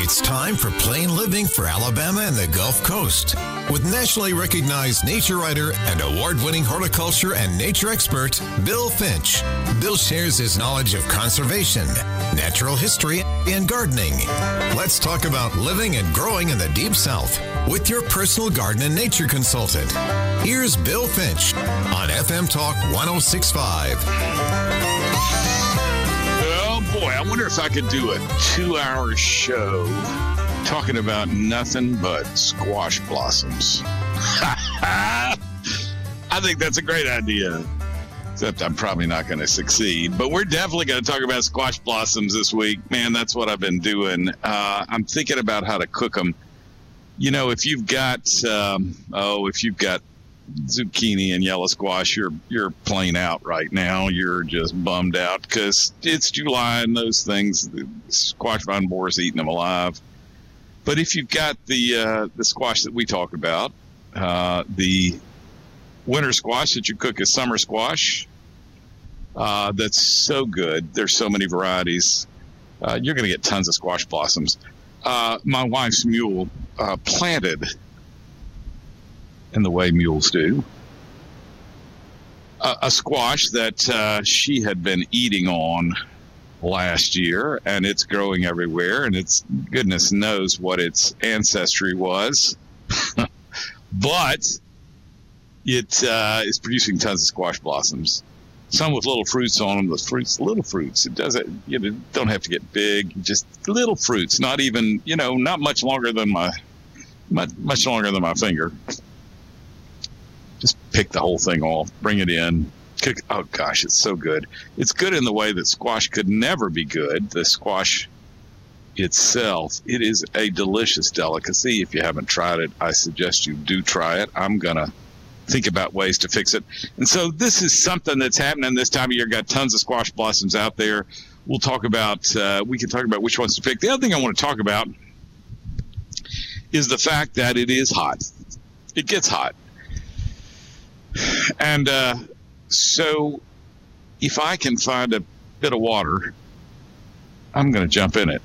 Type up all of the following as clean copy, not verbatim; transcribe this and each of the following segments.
It's time for Plain Living for Alabama and the Gulf Coast. With nationally recognized nature writer and award-winning horticulture and nature expert, Bill Finch. Bill shares his knowledge of conservation, natural history, and gardening. Let's talk about living and growing in the Deep South with your personal garden and nature consultant. Here's Bill Finch on FM Talk 106.5. Boy, I wonder if I could do a 2-hour show talking about nothing but squash blossoms. I think that's a great idea, except I'm probably not going to succeed. But we're definitely going to talk about squash blossoms this week. Man, that's what I've been doing. I'm thinking about how to cook them. You know, if you've got zucchini and yellow squash, you're plain out right now. You're just bummed out because it's July and those things, the squash vine borers eating them alive. But if you've got the squash that we talk about, the winter squash that you cook as summer squash, that's so good. There's so many varieties. You're going to get tons of squash blossoms. My wife's mule planted, in the way mules do, a squash that she had been eating on last year, and it's growing everywhere, and it's goodness knows what its ancestry was. But it is producing tons of squash blossoms, some with little fruits on them. Little fruits. It doesn't, don't have to get big, just little fruits, not even, not much longer than my finger. Just pick the whole thing off, bring it in, cook. Oh gosh, it's so good. It's good in the way that squash could never be good. The squash itself, it is a delicious delicacy. If you haven't tried it, I suggest you do try it. I'm going to think about ways to fix it. And so this is something that's happening this time of year. Got tons of squash blossoms out there. We can talk about which ones to pick. The other thing I want to talk about is the fact that it is hot. It gets hot. And so if I can find a bit of water, I'm going to jump in it.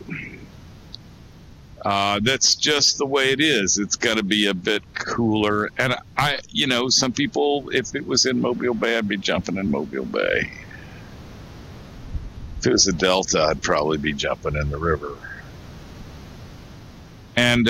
That's just the way it is. It's got to be a bit cooler. And some people, if it was in Mobile Bay, I'd be jumping in Mobile Bay. If it was a Delta, I'd probably be jumping in the river. And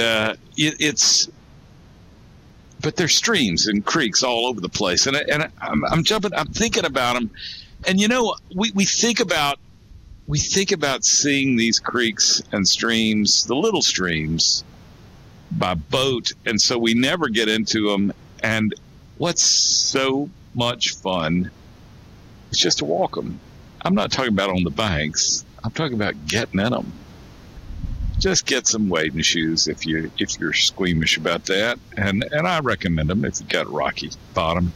but there's streams and creeks all over the place, and I'm thinking about them, and we think about seeing these creeks and streams, the little streams, by boat, and so we never get into them. And what's so much fun is just to walk them. I'm not talking about on the banks. I'm talking about getting in them. Just get some wading shoes if you're squeamish about that, and I recommend them if you've got a rocky bottom.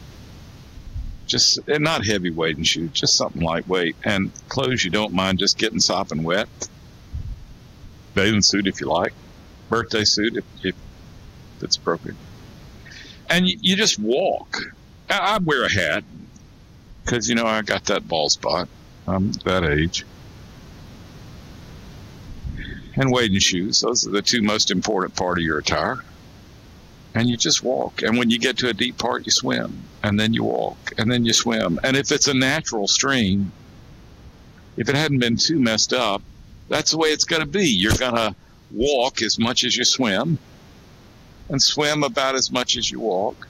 And not heavy wading shoes, just something lightweight, and clothes you don't mind just getting sopping wet. Bathing suit if you like, birthday suit if it's appropriate, and you just walk. I wear a hat because I got that bald spot. I'm that age. And wading shoes. Those are the two most important part of your attire. And you just walk. And when you get to a deep part, you swim. And then you walk. And then you swim. And if it's a natural stream, if it hadn't been too messed up, that's the way it's going to be. You're going to walk as much as you swim. And swim about as much as you walk.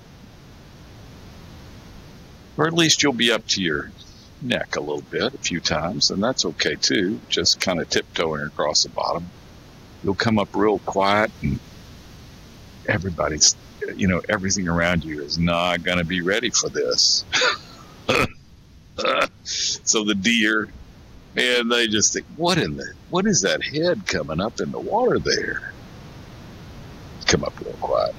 Or at least you'll be up to your neck a little bit a few times, and that's okay too, just kind of tiptoeing across the bottom. You'll come up real quiet, and everybody's, everything around you is not going to be ready for this. So the deer, man, they just think, what is that head coming up in the water there? Come up real quiet.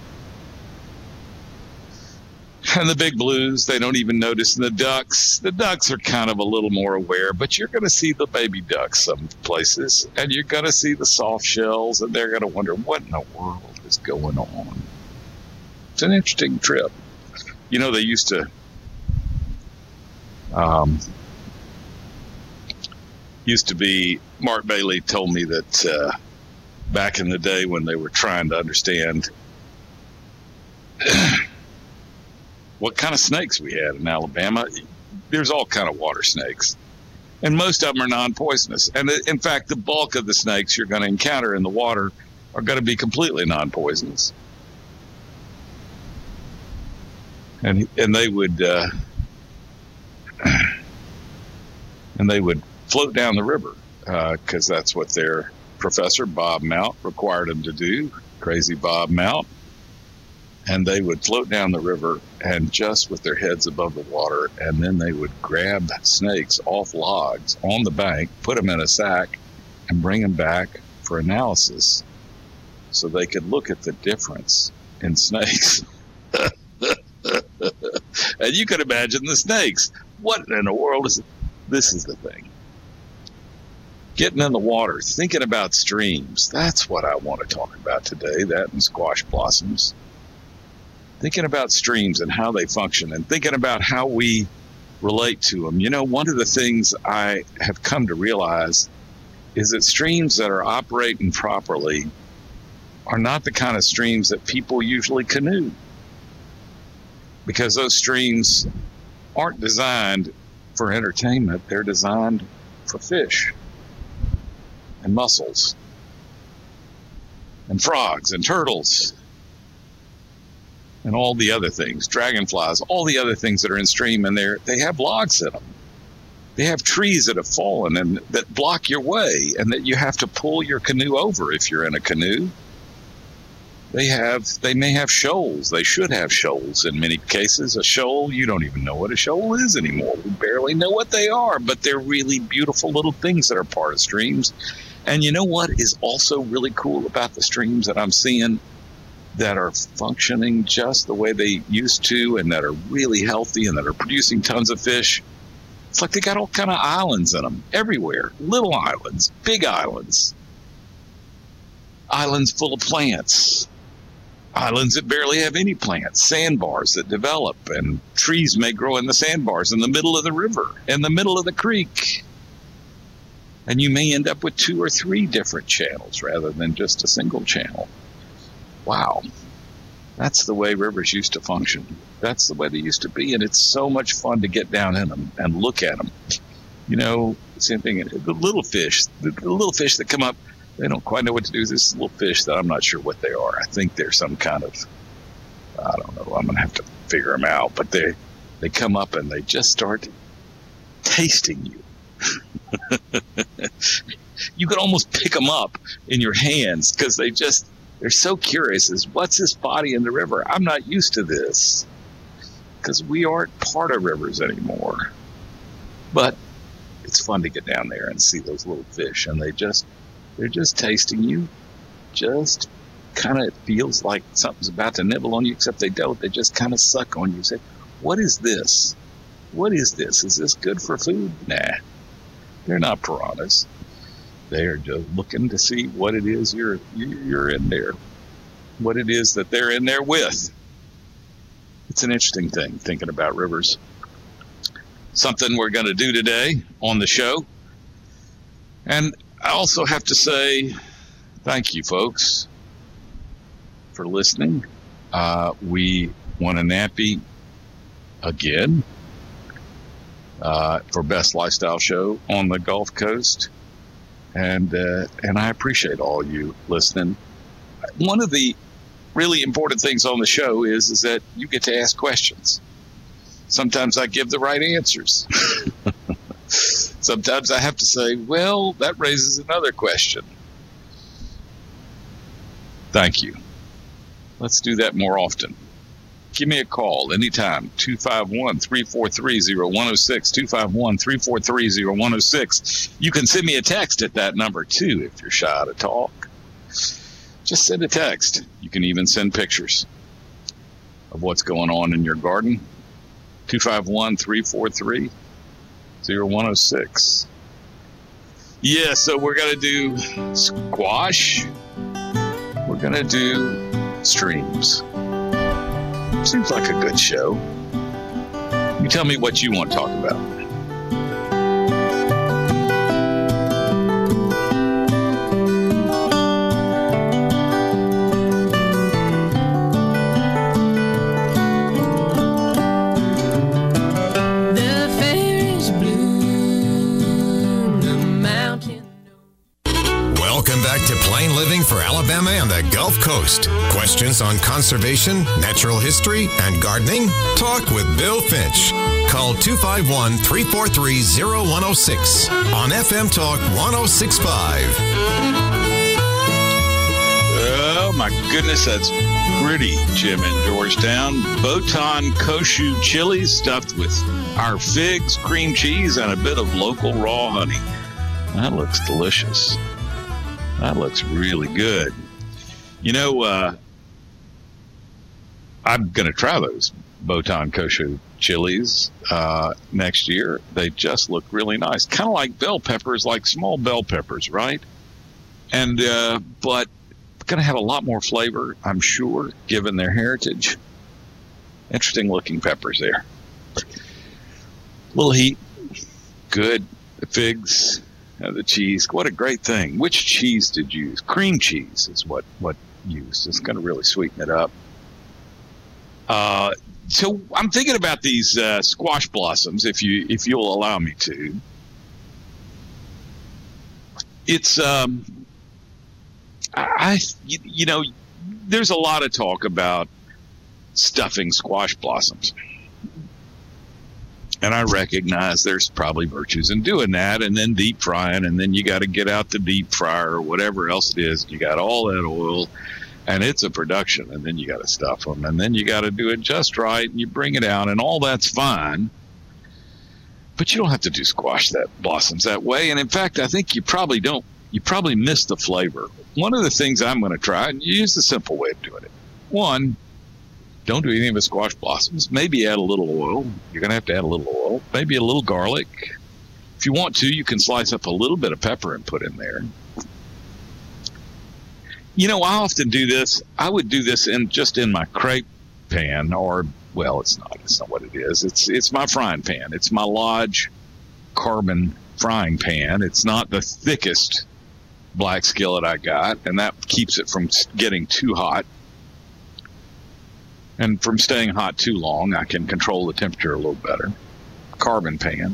And the big blues, they don't even notice. And the ducks are kind of a little more aware, but you're going to see the baby ducks some places, and you're going to see the soft shells, and they're going to wonder, what in the world is going on? It's an interesting trip. They used to be, Mark Bailey told me that back in the day when they were trying to understand what kind of snakes we had in Alabama. There's all kind of water snakes, and most of them are non-poisonous. And in fact, the bulk of the snakes you're going to encounter in the water are going to be completely non-poisonous. And they would float down the river because that's what their professor, Bob Mount, required them to do. Crazy Bob Mount. And they would float down the river and just with their heads above the water, and then they would grab snakes off logs on the bank, put them in a sack, and bring them back for analysis so they could look at the difference in snakes. And you could imagine the snakes. What in the world is it? This is the thing. Getting in the water, thinking about streams. That's what I want to talk about today, that and squash blossoms. Thinking about streams and how they function, and thinking about how we relate to them. You know, one of the things I have come to realize is that streams that are operating properly are not the kind of streams that people usually canoe, because those streams aren't designed for entertainment. They're designed for fish and mussels and frogs and turtles and all the other things, dragonflies, all the other things that are in stream, and they have logs in them. They have trees that have fallen and that block your way, and that you have to pull your canoe over if you're in a canoe. They may have shoals. They should have shoals in many cases. A shoal, you don't even know what a shoal is anymore. We barely know what they are, but they're really beautiful little things that are part of streams. And you know what is also really cool about the streams that I'm seeing that are functioning just the way they used to, and that are really healthy, and that are producing tons of fish? It's like they got all kind of islands in them everywhere. Little islands, big islands. Islands full of plants. Islands that barely have any plants. Sandbars that develop, and trees may grow in the sandbars in the middle of the river, in the middle of the creek. And you may end up with 2 or 3 different channels rather than just a single channel. Wow. That's the way rivers used to function. That's the way they used to be, and it's so much fun to get down in them and look at them. You know, same thing, the little fish that come up, they don't quite know what to do with this little fish that I'm not sure what they are. I think they're some kind of, I don't know, I'm going to have to figure them out, but they come up and they just start tasting you. You could almost pick them up in your hands because they're so curious as what's this body in the river? I'm not used to this, because we aren't part of rivers anymore. But it's fun to get down there and see those little fish, and they're just tasting you. Just kind of feels like something's about to nibble on you, except they don't. They just kind of suck on you. Say, what is this? What is this? Is this good for food? Nah, they're not piranhas. They're just looking to see what it is you're in there, what it is that they're in there with. It's an interesting thing, thinking about rivers. Something we're going to do today on the show. And I also have to say thank you, folks, for listening. We won a Nappy again for Best Lifestyle Show on the Gulf Coast. And I appreciate all you listening. One of the really important things on the show is that you get to ask questions. Sometimes I give the right answers. Sometimes I have to say, well, that raises another question. Thank you. Let's do that more often. Give me a call anytime, 251-343-0106, 251-343-0106. You can send me a text at that number, too, if you're shy to talk. Just send a text. You can even send pictures of what's going on in your garden, 251-343-0106. Yeah, so we're going to do squash. We're going to do streams. Seems like a good show. You tell me what you want to talk about. Welcome back to Plain Living for Alabama and the Gulf Coast. Questions on conservation, natural history, and gardening? Talk with Bill Finch. Call 251-343-0106 on FM Talk 1065. Oh, my goodness, that's pretty, Jim in Georgetown. Botan Koshu chilies stuffed with our figs, cream cheese, and a bit of local raw honey. That looks delicious. That looks really good. You know, I'm going to try those Botan Koshu chilies next year. They just look really nice. Kind of like bell peppers, like small bell peppers, right? And, but going to have a lot more flavor, I'm sure, given their heritage. Interesting looking peppers there. Little heat. Good. The figs. The cheese. What a great thing. Which cheese did you use? Cream cheese is what used. It's going to really sweeten it up. So I'm thinking about these squash blossoms, if you'll allow me to. It's you know, there's a lot of talk about stuffing squash blossoms. And I recognize there's probably virtues in doing that, and then deep frying, and then you got to get out the deep fryer or whatever else it is. You got all that oil, and it's a production, and then you got to stuff them, and then you got to do it just right, and you bring it out, and all that's fine. But you don't have to do squash that blossoms that way. And in fact, I think you probably miss the flavor. One of the things I'm going to try, and use the simple way of doing it. One, don't do anything with squash blossoms. Maybe add a little oil. You're going to have to add a little oil. Maybe a little garlic. If you want to, you can slice up a little bit of pepper and put in there. You know, I often do this. I would do this in my crepe pan, or, well, it's not what it is. It's my frying pan. It's my Lodge carbon frying pan. It's not the thickest black skillet I got, and that keeps it from getting too hot. And from staying hot too long, I can control the temperature a little better. Carbon pan.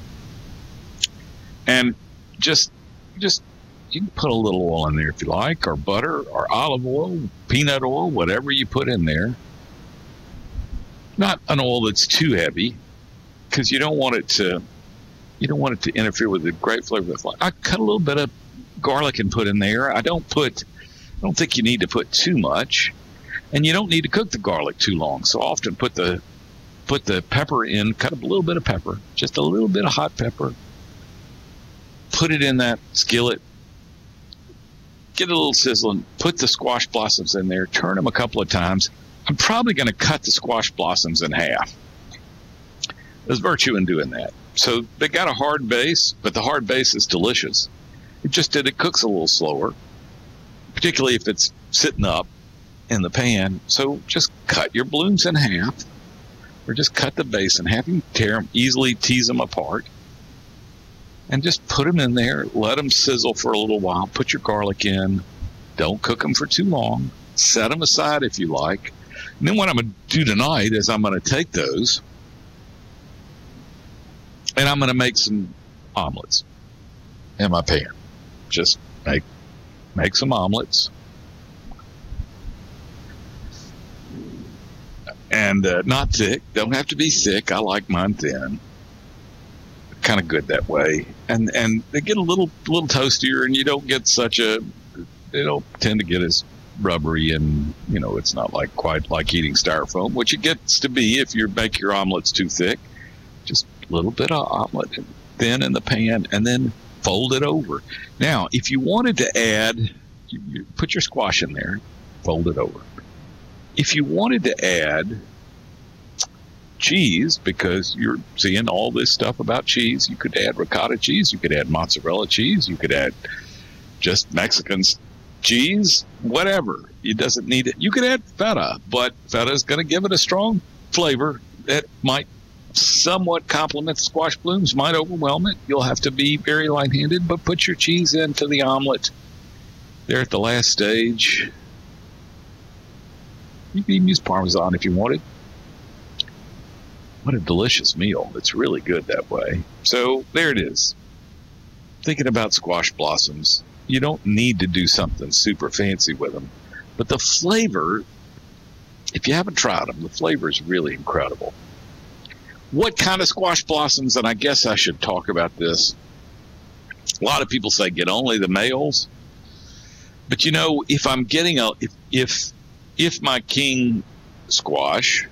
And just you can put a little oil in there if you like, or butter, or olive oil, peanut oil, whatever you put in there. Not an oil that's too heavy, because you don't want it to interfere with the great flavor of the flavor. I cut a little bit of garlic and put in there. I don't think you need to put too much. And you don't need to cook the garlic too long. So often put the pepper in, cut up a little bit of pepper, just a little bit of hot pepper. Put it in that skillet. Get it a little sizzling. Put the squash blossoms in there. Turn them a couple of times. I'm probably going to cut the squash blossoms in half. There's virtue in doing that. So they got a hard base, but the hard base is delicious. It cooks a little slower, particularly if it's sitting up in the pan. So just cut your blooms in half, or just cut the base in half. You can easily tease them apart, and just put them in there. Let them sizzle for a little while. Put your garlic in. Don't cook them for too long. Set them aside if you like. And then what I'm going to do tonight is I'm going to take those and I'm going to make some omelets in my pan. Just make some omelets. And not thick. Don't have to be thick. I like mine thin. Kind of good that way. And they get a little toastier, and you don't get they don't tend to get as rubbery, and it's not quite like eating styrofoam, which it gets to be if you make your omelets too thick. Just a little bit of omelet thin in the pan, and then fold it over. Now, if you wanted to add, you put your squash in there, fold it over. If you wanted to add cheese, because you're seeing all this stuff about cheese, you could add ricotta cheese, you could add mozzarella cheese, you could add just Mexican cheese, whatever. It doesn't need it. You could add feta, but feta is going to give it a strong flavor that might somewhat complement the squash blooms, might overwhelm it. You'll have to be very light-handed, but put your cheese into the omelet there at the last stage. You can even use Parmesan if you wanted. What a delicious meal. It's really good that way. So there it is. Thinking about squash blossoms need to do something super fancy with them. But the flavor, if you haven't tried them, the flavor is really incredible. What kind of squash blossoms? And I guess I should talk about this. A lot of people say get only the males. But if I'm getting if my king squash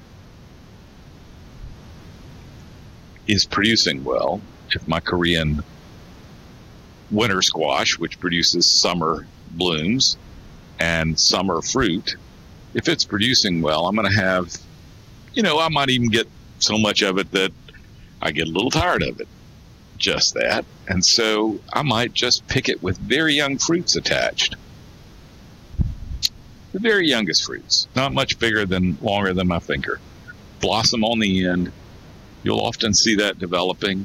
is producing well, if my Korean winter squash, which produces summer blooms and summer fruit, if it's producing well, I'm going to have, I might even get so much of it that I get a little tired of it. Just that. And so I might just pick it with very young fruits attached. The very youngest fruits, not much longer than my finger. Blossom on the end. You'll often see that developing.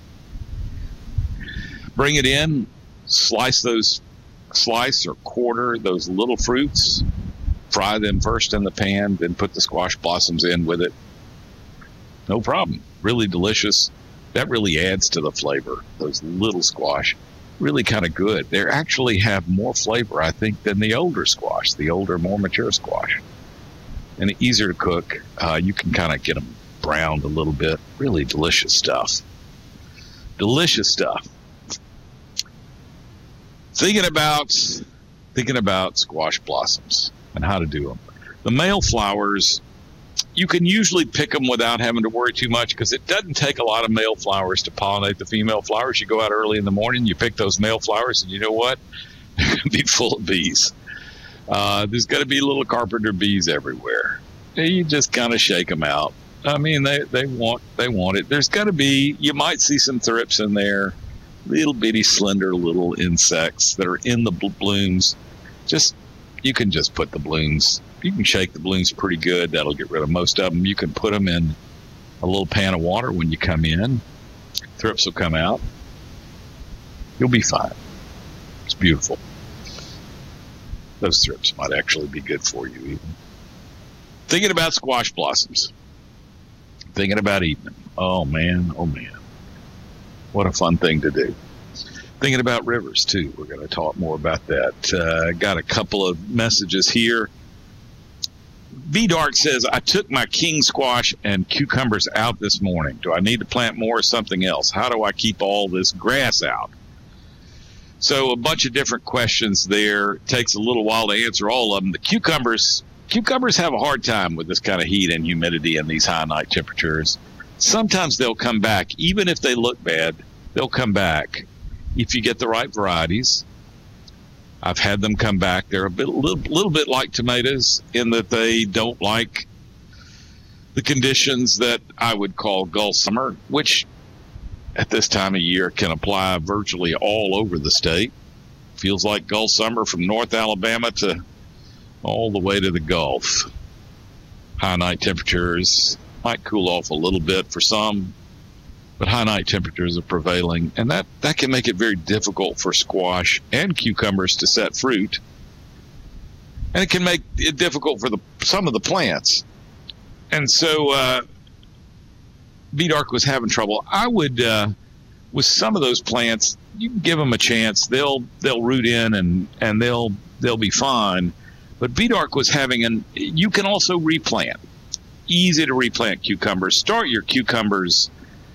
Bring it in, slice or quarter those little fruits, fry them first in the pan, then put the squash blossoms in with it. No problem. Really delicious. That really adds to the flavor. Those little squash, really kind of good. They actually have more flavor, I think, than the older squash, the older, more mature squash. And easier to cook. You can kind of get them browned a little bit. Really delicious stuff. Delicious stuff. Thinking about squash blossoms and how to do them. The male flowers, you can usually pick them without having to worry too much because it doesn't take a lot of male flowers to pollinate the female flowers. You go out early in the morning, you pick those male flowers, and you know what? They're going to be full of bees. There's got to be little carpenter bees everywhere. You just kind of shake them out. I mean, they want it. There's got to be, you might see some thrips in there, little bitty slender little insects that are in the blooms. You can just put the blooms. You can shake the blooms pretty good. That'll get rid of most of them. You can put them in a little pan of water when you come in. Thrips will come out. You'll be fine. It's beautiful. Those thrips might actually be good for you even. Thinking about squash blossoms. Thinking about eating them. Oh man. What a fun thing to do. Thinking about rivers too. We're going to talk more about that. Got a couple of messages here. V-Dark says, I took my king squash and cucumbers out this morning. Do I need to plant more or something else? How do I keep all this grass out? So a bunch of different questions there. It takes a little while to answer all of them. The cucumbers have a hard time with this kind of heat and humidity and these high night temperatures. Sometimes they'll come back. Even if they look bad, they'll come back if you get the right varieties. I've had them come back. They're a little bit like tomatoes in that they don't like the conditions that I would call Gulf summer, which at this time of year can apply virtually all over the state. Feels like Gulf summer from North Alabama to all the way to the Gulf. High night temperatures might cool off a little bit for some, but high night temperatures are prevailing, and that can make it very difficult for squash and cucumbers to set fruit, and it can make it difficult for some of the plants. And so V-Dark was having trouble. I would, with some of those plants, you can give them a chance. They'll root in and they'll be fine. But V-Dark was you can also replant. Easy to replant cucumbers. Start your cucumbers.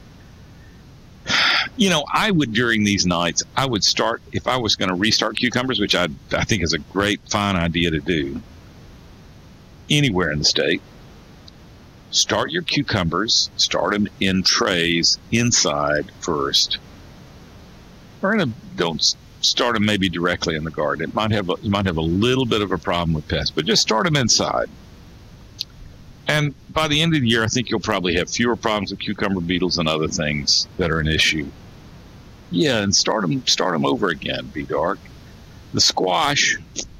I would, during these nights, I would start, if I was going to restart cucumbers, which I think is a great, fine idea to do anywhere in the state. Start your cucumbers, start them in trays inside first. Don't start them maybe directly in the garden. You might have a little bit of a problem with pests, but just start them inside. And by the end of the year, I think you'll probably have fewer problems with cucumber beetles and other things that are an issue. Yeah, and start them over again, V-Dark. The squash,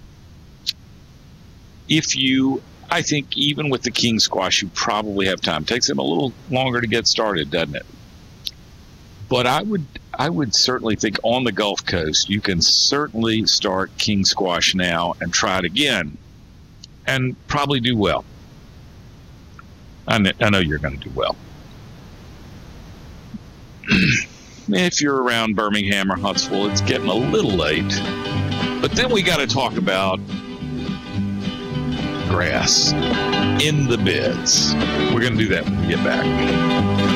I think even with the king squash, you probably have time. It takes them a little longer to get started, doesn't it? But I would certainly think on the Gulf Coast, you can certainly start king squash now and try it again and probably do well. I know you're going to do well. if you're around Birmingham or Huntsville, it's getting a little late. But then we got to talk about grass in the beds. We're going to do that when we get back.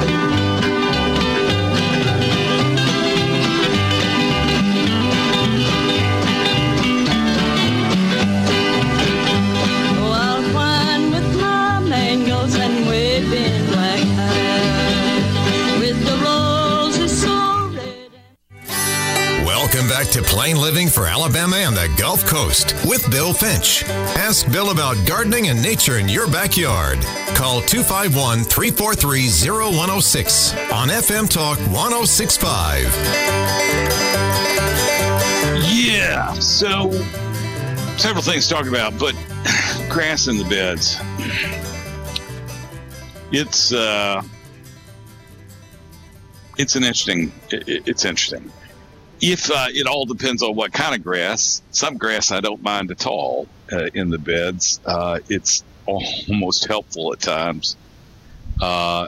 Welcome back to Plain Living for Alabama and the Gulf Coast with Bill Finch. Ask Bill about gardening and nature in your backyard. Call 251-343-0106 on FM Talk 106.5. Yeah, so several things to talk about, but grass in the beds. It's interesting. If it all depends on what kind of grass. Some grass I don't mind at all in the beds. It's almost helpful at times. The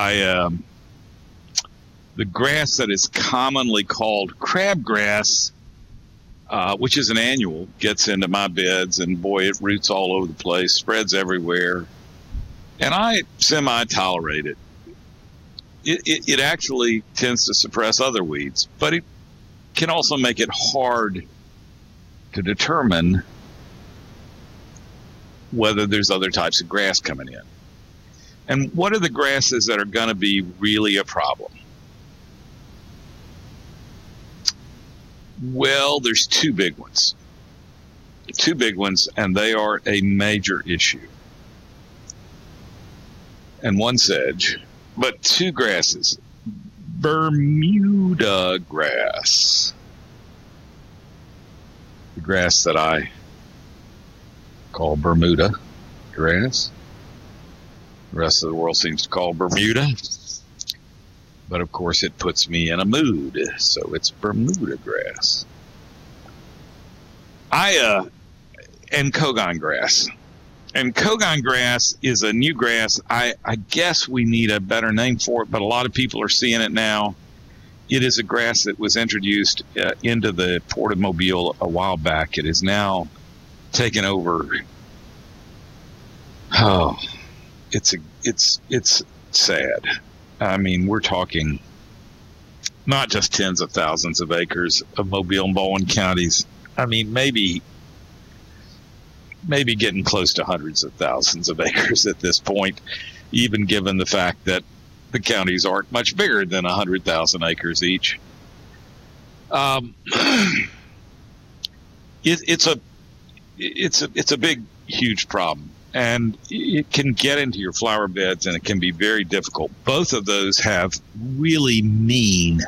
grass that is commonly called crabgrass, which is an annual, gets into my beds, and boy, it roots all over the place, spreads everywhere, and I semi-tolerate it. It actually tends to suppress other weeds, but it can also make it hard to determine whether there's other types of grass coming in. And what are the grasses that are going to be really a problem? Well, there's two big ones, and they are a major issue. And one sedge, but two grasses. Bermuda grass. The grass that I call Bermuda grass. The rest of the world seems to call Bermuda. But of course it puts me in a mood, so it's Bermuda grass. And Kogon grass. And Kogon grass is a new grass. I guess we need a better name for it, but a lot of people are seeing it now. It is a grass that was introduced into the Port of Mobile a while back. It is now taken over. Oh, it's sad. I mean, we're talking not just tens of thousands of acres of Mobile and Baldwin counties. I mean, maybe getting close to hundreds of thousands of acres at this point, even given the fact that the counties aren't much bigger than 100,000 acres each. It's a big, huge problem, and it can get into your flower beds, and it can be very difficult. Both of those have really mean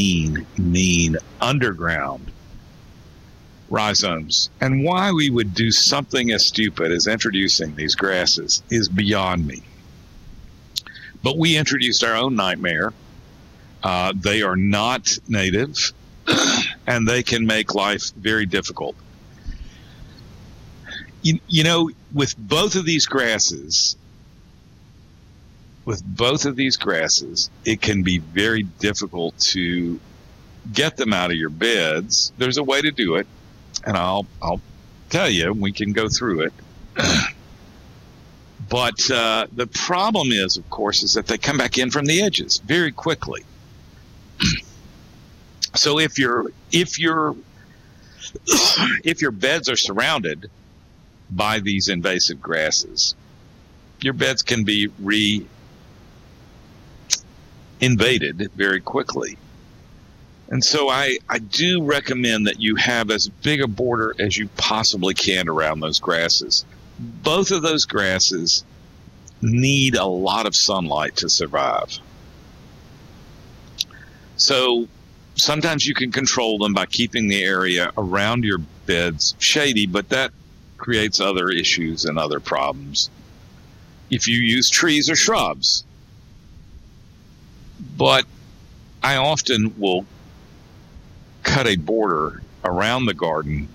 underground rhizomes, and why we would do something as stupid as introducing these grasses is beyond me. But we introduced our own nightmare. They are not native, and they can make life very difficult. You know, with both of these grasses, it can be very difficult to get them out of your beds. There's a way to do it, and I'll tell you, we can go through it. But the problem is, of course, is that they come back in from the edges very quickly. So if your beds are surrounded by these invasive grasses, your beds can be invaded very quickly. And so I do recommend that you have as big a border as you possibly can around those grasses. Both of those grasses need a lot of sunlight to survive. So sometimes you can control them by keeping the area around your beds shady, but that creates other issues and other problems if you use trees or shrubs. But I often will cut a border around the garden.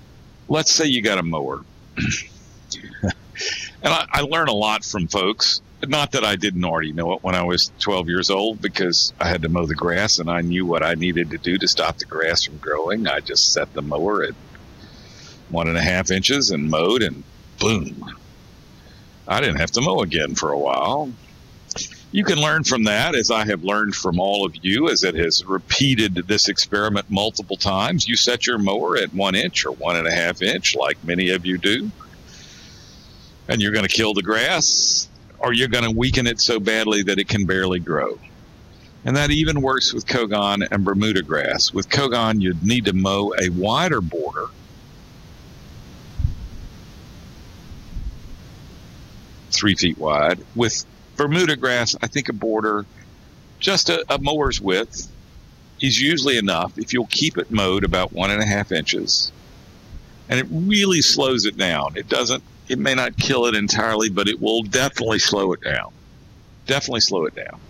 Let's say you got a mower. And I learn a lot from folks Not that I didn't already know it when I was 12 years old, because I had to mow the grass and I knew what I needed to do to stop the grass from growing. I just set the mower at 1.5 inches and mowed, and boom. I didn't have to mow again for a while. You can learn from that, as I have learned from all of you, as it has repeated this experiment multiple times. You set your mower at 1 inch or 1.5 inch, like many of you do, and you're going to kill the grass, or you're going to weaken it so badly that it can barely grow. And that even works with Kogon and Bermuda grass. With Kogon, you'd need to mow a wider border, 3 feet wide. With Bermuda grass, I think a border, just a mower's width, is usually enough if you'll keep it mowed about 1.5 inches. And it really slows it down. It may not kill it entirely, but it will definitely slow it down. Definitely slow it down.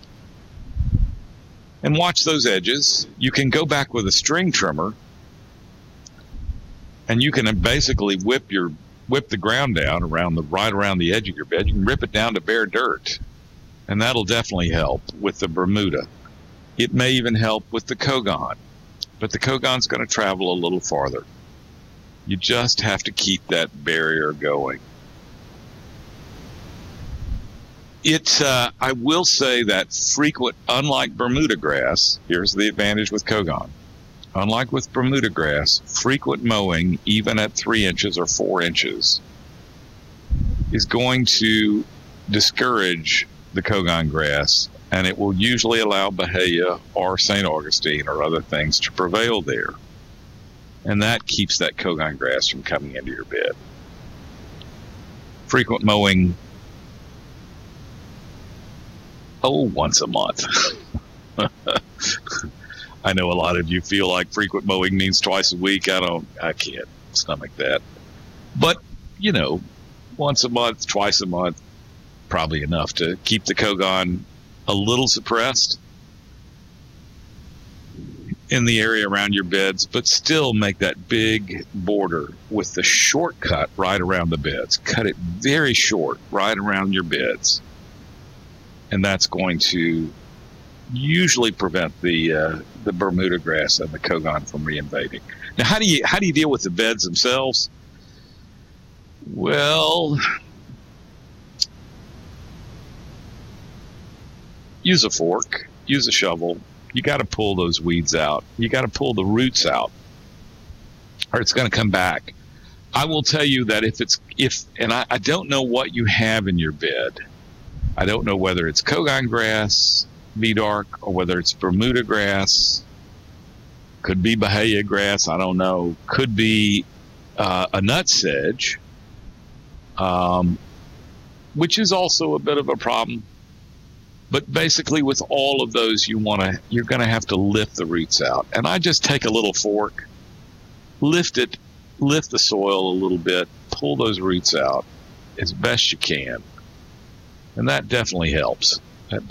And watch those edges. You can go back with a string trimmer, and you can basically whip the ground down right around the edge of your bed. You can rip it down to bare dirt, and that'll definitely help with the Bermuda. It may even help with the Kogon, but the Kogon's going to travel a little farther. You just have to keep that barrier going. I will say that unlike Bermuda grass, here's the advantage with Kogon. Unlike with Bermuda grass, frequent mowing, even at 3 inches or 4 inches, is going to discourage the Kogon grass, and it will usually allow Bahia or St. Augustine or other things to prevail there. And that keeps that Kogon grass from coming into your bed. Frequent mowing, once a month. I know a lot of you feel like frequent mowing means twice a week. I can't stomach that. But, once a month, twice a month, probably enough to keep the Kogon a little suppressed in the area around your beds, but still make that big border with the shortcut right around the beds. Cut it very short right around your beds. And that's going to usually prevent the Bermuda grass and the Kogon from reinvading. Now, how do you deal with the beds themselves? Well, use a fork, use a shovel. You got to pull those weeds out. You got to pull the roots out, or it's going to come back. I will tell you that I don't know what you have in your bed. I don't know whether it's Kogon grass, Medark, or whether it's Bermuda grass. Could be Bahia grass. I don't know. Could be a nut sedge, which is also a bit of a problem. But basically, with all of those, you're going to have to lift the roots out. And I just take a little fork, lift the soil a little bit, pull those roots out as best you can. And that definitely helps. And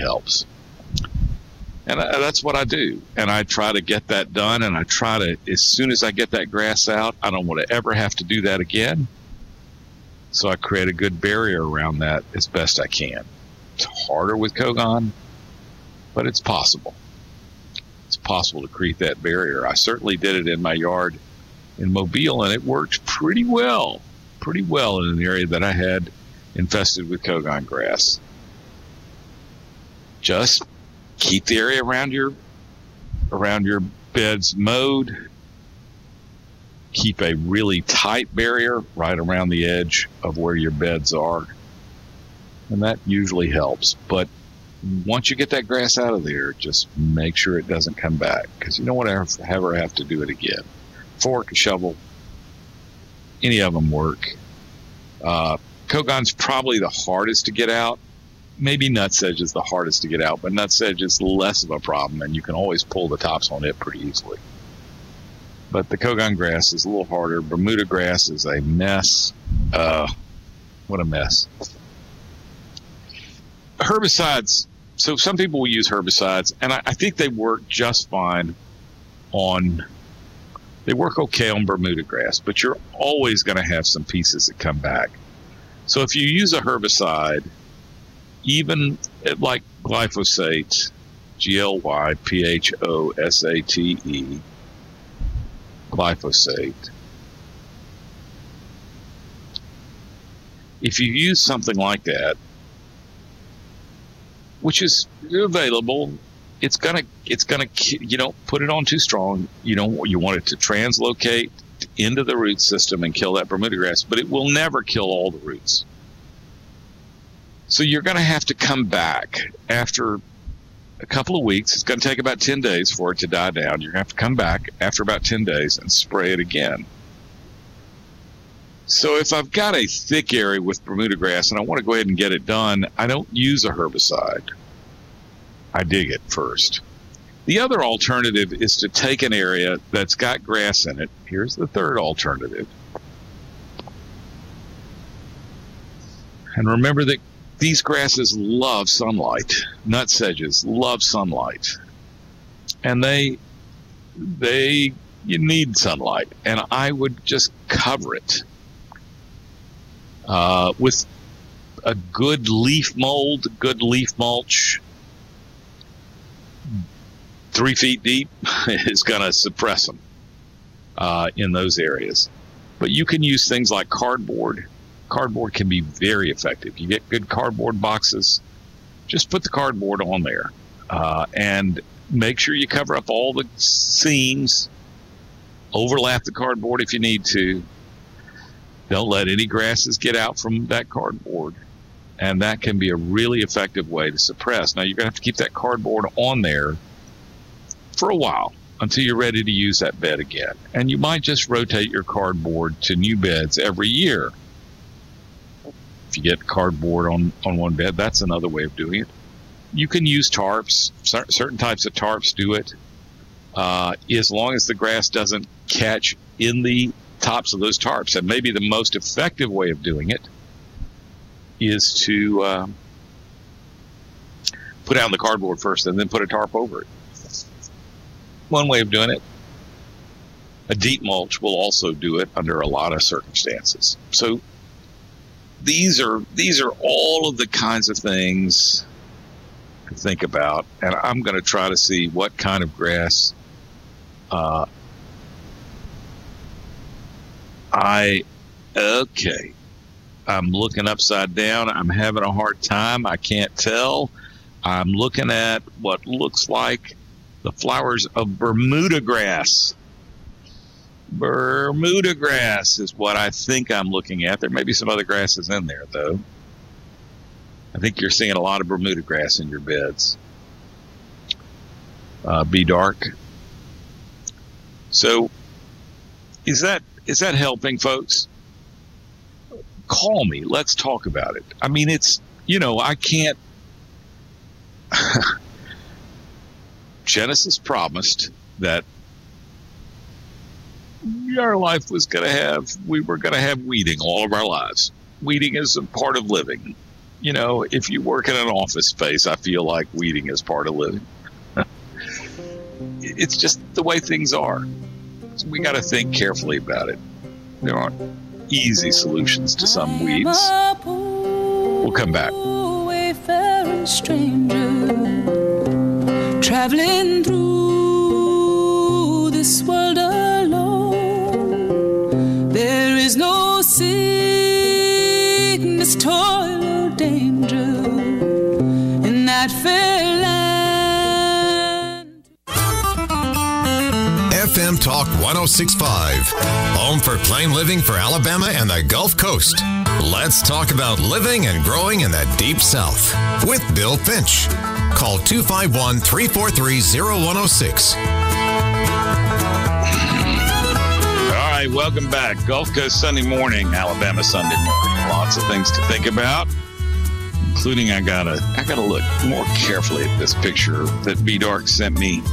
that's what I do. And I try to get that done. And I try to, as soon as I get that grass out, I don't want to ever have to do that again. So I create a good barrier around that as best I can. It's harder with Kogon, but it's possible. It's possible to create that barrier. I certainly did it in my yard in Mobile, and it worked pretty well in an area that I had infested with Kogon grass. Just keep the area around your beds mowed. Keep a really tight barrier right around the edge of where your beds are. And that usually helps. But once you get that grass out of there, just make sure it doesn't come back, because you don't want to ever have to do it again. Fork, shovel, any of them work. Kogon's probably the hardest to get out. Maybe nutsedge is the hardest to get out, but nutsedge is less of a problem, and you can always pull the tops on it pretty easily. But the Kogon grass is a little harder. Bermuda grass is a mess. What a mess. Herbicides. So some people will use herbicides, and I think they work just fine they work okay on Bermuda grass, but you're always going to have some pieces that come back. So if you use a herbicide, even like glyphosate, glyphosate, glyphosate. If you use something like that, which is available, it's gonna, you don't put it on too strong. You want it to translocate into the root system and kill that Bermuda grass, but it will never kill all the roots. So you're going to have to come back after a couple of weeks. It's going to take about 10 days for it to die down. You're going to have to come back after about 10 days and spray it again. So if I've got a thick area with Bermuda grass and I want to go ahead and get it done, I don't use a herbicide. I dig it first. The other alternative is to take an area that's got grass in it. Here's the third alternative. And remember that these grasses love sunlight. Nut sedges love sunlight. And you need sunlight. And I would just cover it with a good leaf mold, good leaf mulch. 3 feet deep is going to suppress them in those areas. But you can use things like cardboard. Cardboard can be very effective. You get good cardboard boxes, just put the cardboard on there and make sure you cover up all the seams, overlap the cardboard if you need to. Don't let any grasses get out from that cardboard. And that can be a really effective way to suppress. Now, you're going to have to keep that cardboard on there for a while until you're ready to use that bed again. And you might just rotate your cardboard to new beds every year. If you get cardboard on one bed, that's another way of doing it. You can use tarps. Certain types of tarps do it. As long as the grass doesn't catch in the tops of those tarps. And maybe the most effective way of doing it is to put down the cardboard first and then put a tarp over it. One way of doing it. A deep mulch will also do it under a lot of circumstances. So these are all of the kinds of things to think about, and I'm going to try to see what kind of grass I'm looking upside down. I'm having a hard time. I can't tell. I'm looking at what looks like the flowers of Bermuda grass. Bermuda grass is what I think I'm looking at. There may be some other grasses in there, though. I think you're seeing a lot of Bermuda grass in your beds. Be dark. So, is that helping, folks? Call me. Let's talk about it. I mean, it's, I can't. Genesis promised that our life was we were going to have weeding all of our lives. Weeding is a part of living. If you work in an office space, I feel like weeding is part of living. It's just the way things are. So we got to think carefully about it. There aren't easy solutions to some weeds. We'll come back. Traveling through this world alone, there is no sickness, toil, or danger in that fair land. FM Talk 106.5, home for plain living for Alabama and the Gulf Coast. Let's talk about living and growing in the Deep South with Bill Finch. Call 251-343-0106. All right, welcome back. Gulf Coast Sunday morning, Alabama Sunday morning. Lots of things to think about, including I gotta look more carefully at this picture that B-Dark sent me.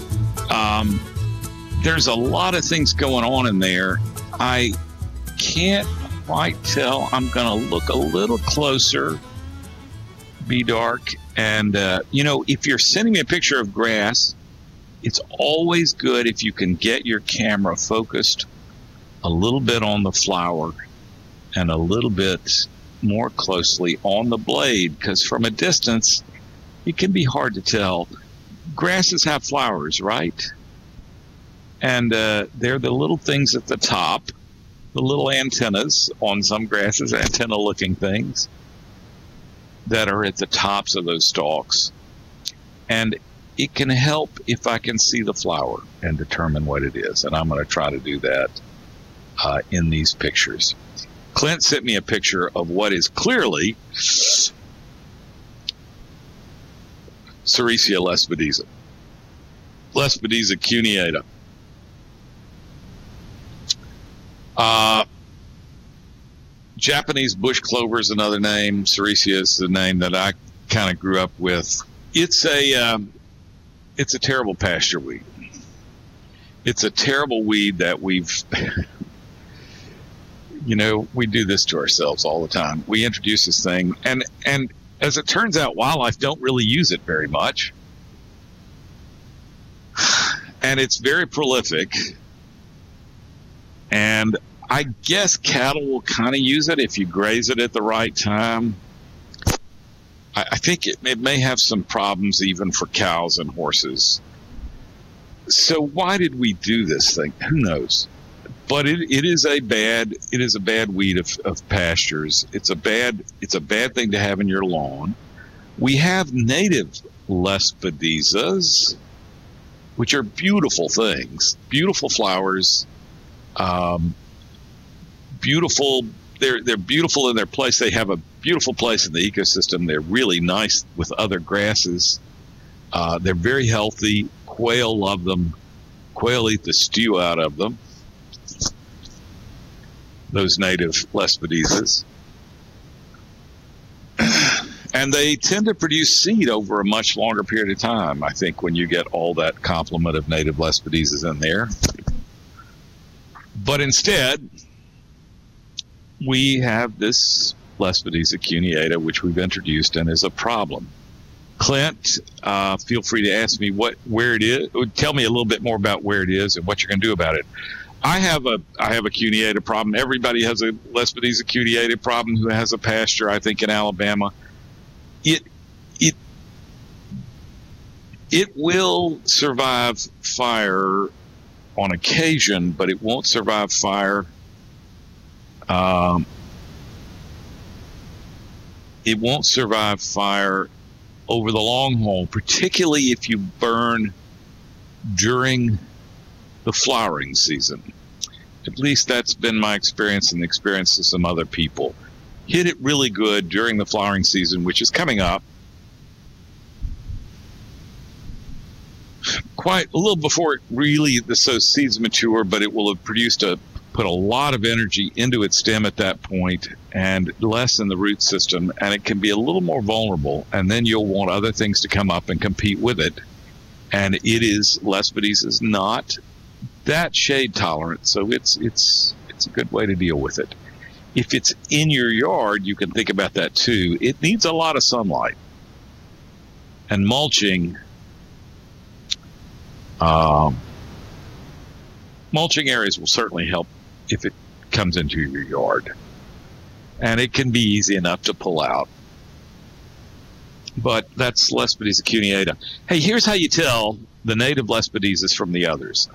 There's a lot of things going on in there. I can't quite tell. I'm gonna look a little closer, B-Dark. And, if you're sending me a picture of grass, it's always good if you can get your camera focused a little bit on the flower and a little bit more closely on the blade, because from a distance, it can be hard to tell. Grasses have flowers, right? And they're the little things at the top, the little antennas on some grasses, antenna-looking things that are at the tops of those stalks. And it can help if I can see the flower and determine what it is. And I'm going to try to do that in these pictures. Clint sent me a picture of what is clearly Sericea lespedeza. Lespedeza cuneata. Japanese bush clover is another name. Sericea is the name that I kind of grew up with. It's a terrible pasture weed. It's a terrible weed that we've, we do this to ourselves all the time. We introduce this thing, and as it turns out, wildlife don't really use it very much. And it's very prolific. And I guess cattle will kind of use it if you graze it at the right time. I think it may have some problems even for cows and horses. So why did we do this thing? Who knows? But it is a bad weed of pastures. It's a bad thing to have in your lawn. We have native lespedezas, which are beautiful things, beautiful flowers, beautiful. They're beautiful in their place. They have a beautiful place in the ecosystem. They're really nice with other grasses. They're very healthy. Quail love them. Quail eat the stew out of them. Those native lespedezas. And they tend to produce seed over a much longer period of time, I think, when you get all that complement of native lespedezas in there. But instead, we have this Lespedeza cuneata, which we've introduced and is a problem. Clint, feel free to ask me where it is. Tell me a little bit more about where it is and what you're going to do about it. I have a cuneata problem. Everybody has a Lespedeza cuneata problem who has a pasture, I think, in Alabama. It will survive fire on occasion, but it won't survive fire. It won't survive fire over the long haul, particularly if you burn during the flowering season. At least that's been my experience and the experience of some other people. Hit it really good during the flowering season, which is coming up. Quite a little before the seeds mature, but it will have put a lot of energy into its stem at that point and less in the root system, and it can be a little more vulnerable, and then you'll want other things to come up and compete with it. And Lespedeza is not that shade tolerant, so it's a good way to deal with it. If it's in your yard, you can think about that too. It needs a lot of sunlight, and mulching areas will certainly help if it comes into your yard. And it can be easy enough to pull out. But that's Lespedeza cuneata. Hey, here's how you tell the native Lespedezas from the others.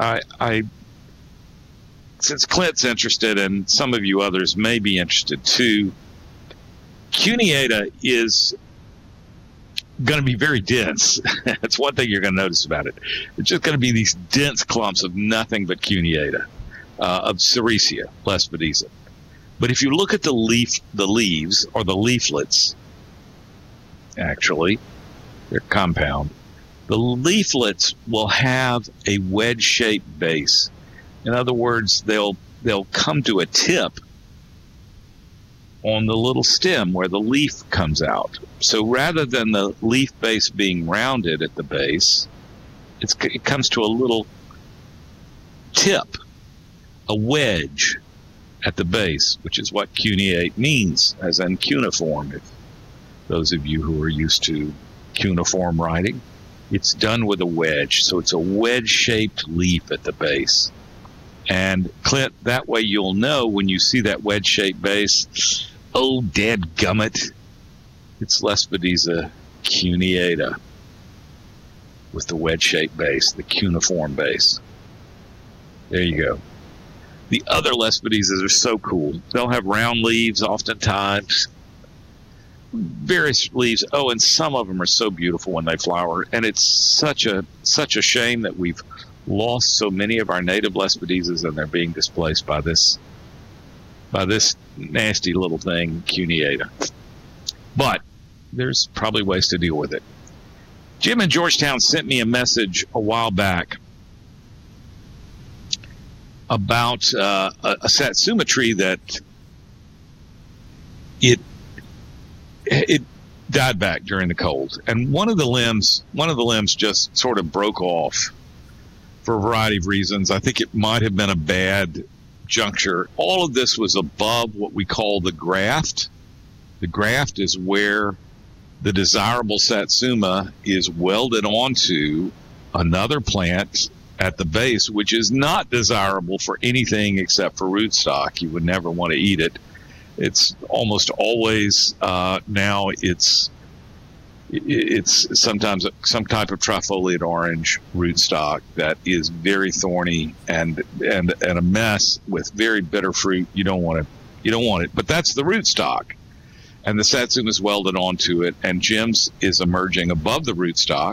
Since Clint's interested, and some of you others may be interested too, cuneata is going to be very dense. That's one thing you're going to notice about it. It's just going to be these dense clumps of nothing but cuneata, of Sericea lespedeza. But if you look at the leaves or the leaflets, actually, they're compound. The leaflets will have a wedge-shaped base. In other words, they'll come to a tip on the little stem where the leaf comes out. So rather than the leaf base being rounded at the base, it comes to a little tip, a wedge at the base, which is what cuneate means, as in cuneiform. If those of you who are used to cuneiform writing, it's done with a wedge. So it's a wedge-shaped leaf at the base. And Clint, that way you'll know when you see that wedge-shaped base, Oh, dadgummit. It's Lespedeza cuneata with the wedge-shaped base, the cuneiform base. There you go. The other Lespedezas are so cool. They'll have round leaves oftentimes, various leaves. Oh, and some of them are so beautiful when they flower. And it's such a shame that we've lost so many of our native Lespedezas, and they're being displaced by this nasty little thing, cuneata. But there's probably ways to deal with it. Jim in Georgetown sent me a message a while back about a satsuma tree that it died back during the cold, and one of the limbs just sort of broke off for a variety of reasons. I think it might have been a bad juncture. All of this was above what we call the graft. The graft is where the desirable satsuma is welded onto another plant at the base, which is not desirable for anything except for rootstock. You would never want to eat it. It's almost always now it's sometimes some type of trifoliate orange rootstock that is very thorny and a mess with very bitter fruit. You don't want it. But that's the rootstock, and the satsuma is welded onto it, and Jim's is emerging above the rootstock.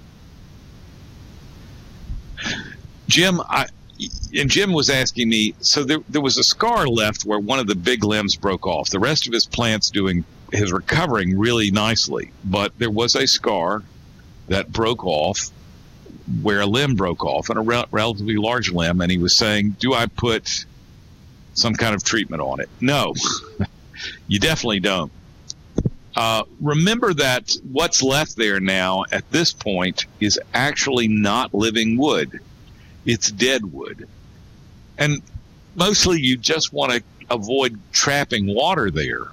Jim was asking me, so there was a scar left where one of the big limbs broke off. The rest of his plant's is recovering really nicely, but there was a scar that broke off where a limb broke off, and a relatively large limb, and he was saying, do I put some kind of treatment on it? No, you definitely don't. Remember that what's left there now at this point is actually not living wood. It's dead wood. And mostly you just want to avoid trapping water there.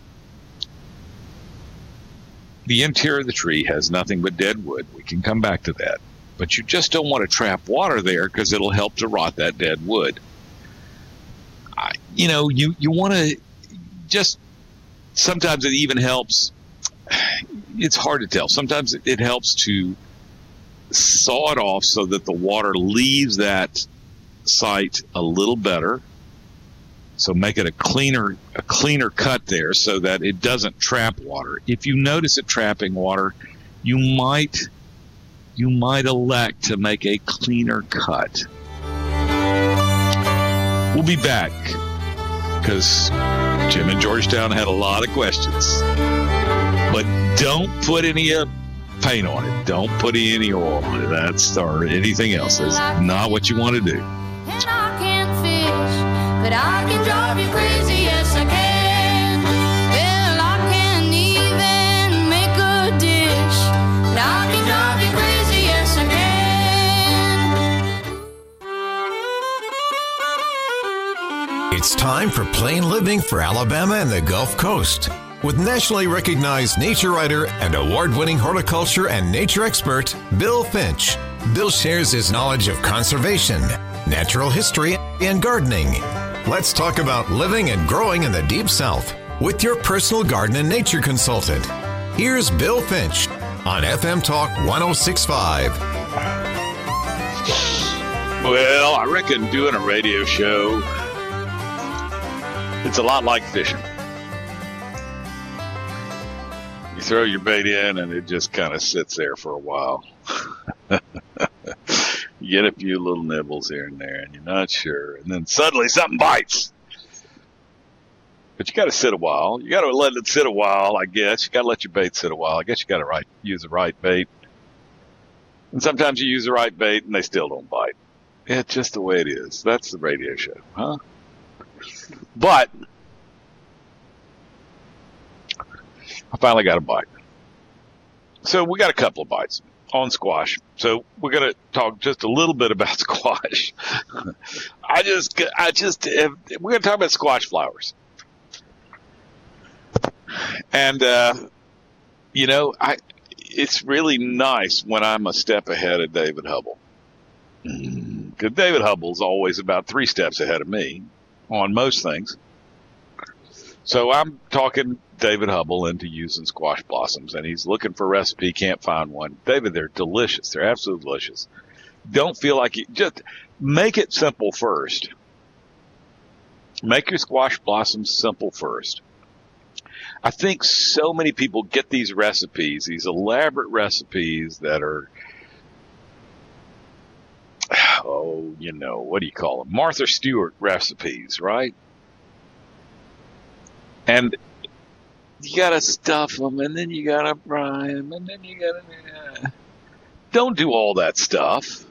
The interior of the tree has nothing but dead wood. We can come back to that. But you just don't want to trap water there because it'll help to rot that dead wood. You want to just, sometimes it even helps. It's hard to tell. Sometimes it helps to saw it off so that the water leaves that site a little better. So make it a cleaner cut there so that it doesn't trap water. If you notice it trapping water, you might elect to make a cleaner cut. We'll be back because Jim in Georgetown had a lot of questions. But don't put any paint on it. Don't put any oil on it. Or anything else. That's not what you want to do. And I can't fish, but I can drive you crazy, yes I can. Well, I can't even make a dish, but I can drive you crazy, yes I can. It's time for Plain Living for Alabama and the Gulf Coast. With nationally recognized nature writer and award-winning horticulture and nature expert, Bill Finch. Bill shares his knowledge of conservation, natural history, and gardening. Let's talk about living and growing in the Deep South with your personal garden and nature consultant. Here's Bill Finch on FM Talk 106.5. Well, I reckon doing a radio show, it's a lot like fishing. Throw your bait in and it just kind of sits there for a while. You get a few little nibbles here and there and you're not sure, and then suddenly something bites. But you got to sit a while. You got to let it sit a while, I guess. You got to let your bait sit a while. I guess you got to use the right bait. And sometimes you use the right bait and they still don't bite. It's just the way it is. That's the radio show, huh? But I finally got a bite. So we got a couple of bites on squash. So we're going to talk just a little bit about squash. We're going to talk about squash flowers. And, it's really nice when I'm a step ahead of David Hubble. Because David Hubble's always about 3 steps ahead of me on most things. So I'm talking David Hubble into using squash blossoms, and he's looking for a recipe, can't find one. David, they're delicious. They're absolutely delicious. Don't feel like you just make it simple first. Make your squash blossoms simple first. I think so many people get these recipes, these elaborate recipes that are, what do you call them? Martha Stewart recipes, right? And you got to stuff them, and then you got to fry them, and then you got to... Don't do all that stuff.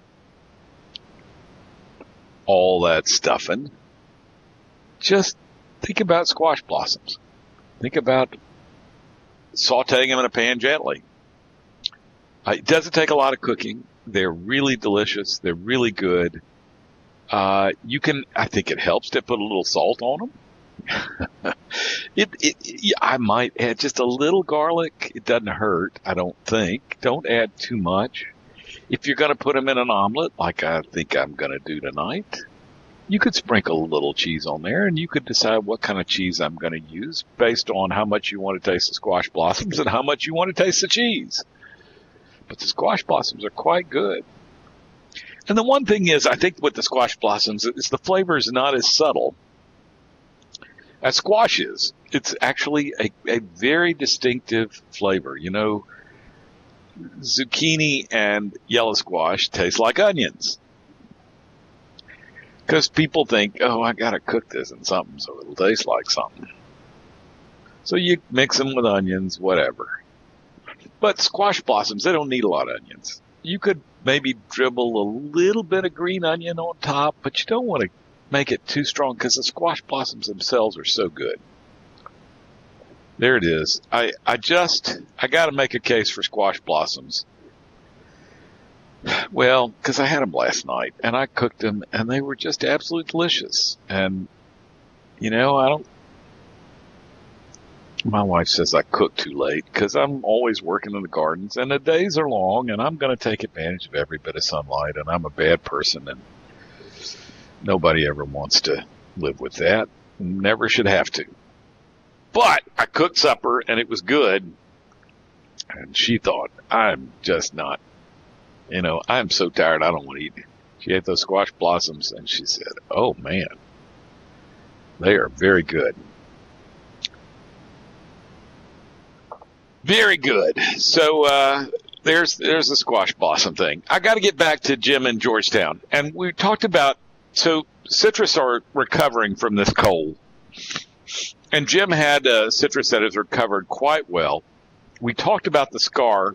All that stuffing. Just think about squash blossoms. Think about sauteing them in a pan gently. It doesn't take a lot of cooking. They're really delicious. They're really good. I think it helps to put a little salt on them. I might add just a little garlic. It doesn't hurt, I don't think. Don't add too much. If you're going to put them in an omelet, like I think I'm going to do tonight, you could sprinkle a little cheese on there, and you could decide what kind of cheese I'm going to use based on how much you want to taste the squash blossoms and how much you want to taste the cheese. But the squash blossoms are quite good. And the one thing is, I think with the squash blossoms, is the flavor is not as subtle as squash is. It's actually a very distinctive flavor. You know, zucchini and yellow squash taste like onions. Because people think, oh, I got to cook this in something so it'll taste like something. So you mix them with onions, whatever. But squash blossoms, they don't need a lot of onions. You could maybe dribble a little bit of green onion on top, but you don't want to make it too strong because the squash blossoms themselves are so good. There it is. I got to make a case for squash blossoms. Well, because I had them last night, and I cooked them, and they were just absolutely delicious. And, my wife says I cook too late because I'm always working in the gardens, and the days are long, and I'm going to take advantage of every bit of sunlight, and I'm a bad person, and nobody ever wants to live with that. Never should have to. But I cooked supper, and it was good, and she thought, I'm just not, I'm so tired, I don't want to eat. She ate those squash blossoms, and she said, oh, man, they are very good. Very good. So there's the squash blossom thing. I got to get back to Jim in Georgetown. And we talked about, so citrus are recovering from this cold. And Jim had citrus that has recovered quite well. We talked about the scar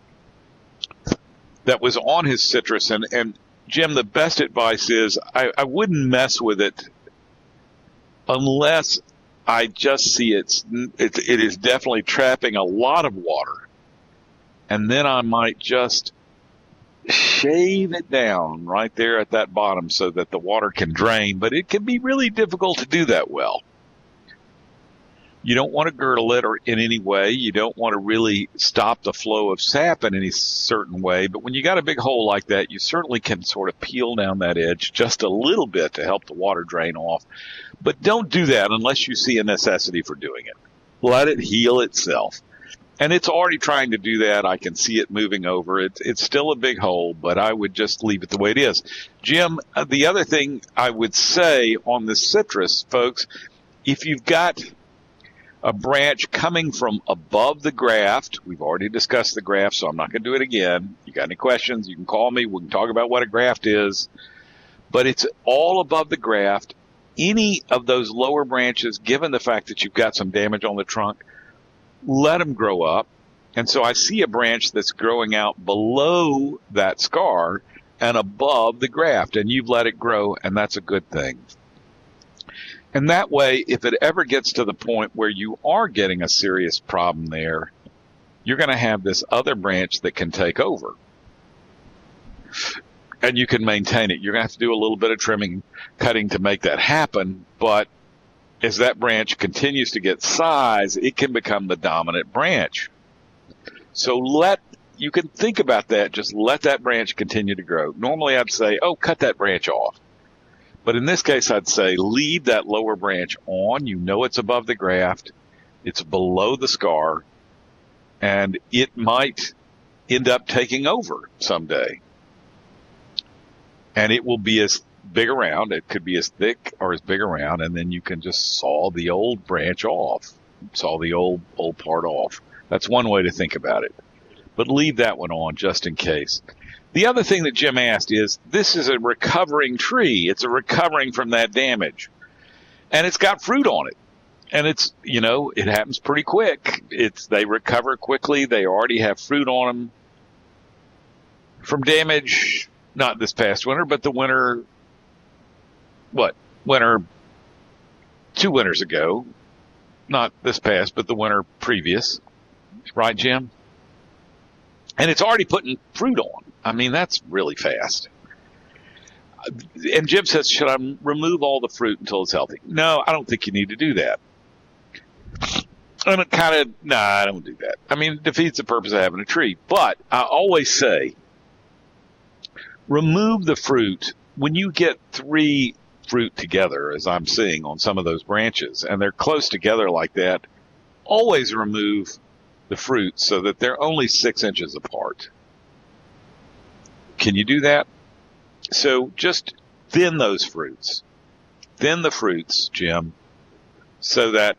that was on his citrus. And Jim, the best advice is I wouldn't mess with it unless I just see it is definitely trapping a lot of water. And then I might just shave it down right there at that bottom so that the water can drain. But it can be really difficult to do that well. You don't want to girdle it or in any way. You don't want to really stop the flow of sap in any certain way. But when you got a big hole like that, you certainly can sort of peel down that edge just a little bit to help the water drain off. But don't do that unless you see a necessity for doing it. Let it heal itself. And it's already trying to do that. I can see it moving over. It's still a big hole, but I would just leave it the way it is. Jim, the other thing I would say on the citrus, folks, if you've got a branch coming from above the graft, we've already discussed the graft, so I'm not going to do it again. You got any questions, you can call me. We can talk about what a graft is. But it's all above the graft. Any of those lower branches, given the fact that you've got some damage on the trunk, let them grow up. And so I see a branch that's growing out below that scar and above the graft, and you've let it grow, and that's a good thing. And that way, if it ever gets to the point where you are getting a serious problem there, you're going to have this other branch that can take over. And you can maintain it. You're going to have to do a little bit of trimming, cutting to make that happen. But as that branch continues to get size, it can become the dominant branch. So you can think about that. Just let that branch continue to grow. Normally I'd say, cut that branch off. But in this case, I'd say leave that lower branch on. You know it's above the graft. It's below the scar. And it might end up taking over someday. And it will be as big around. It could be as thick or as big around. And then you can just saw the old branch off. Saw the old part off. That's one way to think about it. But leave that one on just in case. The other thing that Jim asked is, this is a recovering tree. It's a recovering from that damage. And it's got fruit on it. And it's, it happens pretty quick. They recover quickly. They already have fruit on them from damage, not this past winter, but the winter, 2 winters ago. Not this past, but the winter previous. Right, Jim? And it's already putting fruit on. I mean, that's really fast. And Jim says, should I remove all the fruit until it's healthy? No, I don't think you need to do that. I don't do that. I mean, it defeats the purpose of having a tree. But I always say, remove the fruit. When you get 3 fruit together, as I'm seeing on some of those branches, and they're close together like that, always remove the fruit so that they're only 6 inches apart. Can you do that? So just thin those fruits. Thin the fruits, Jim, so that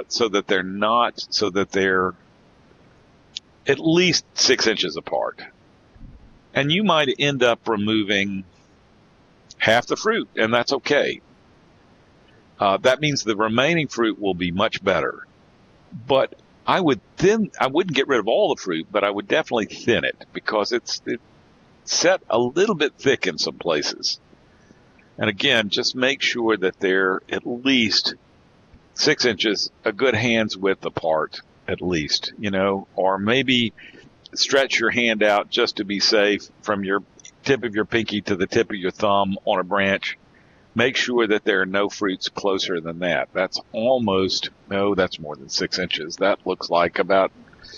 they're at least 6 inches apart. And you might end up removing half the fruit, and that's okay. That means the remaining fruit will be much better. But I wouldn't get rid of all the fruit, but I would definitely thin it because it's set a little bit thick in some places. And again, just make sure that they're at least 6 inches, a good hand's width apart, at least, or maybe stretch your hand out just to be safe from your tip of your pinky to the tip of your thumb on a branch. Make sure that there are no fruits closer than that. That's that's more than 6 inches. That looks like about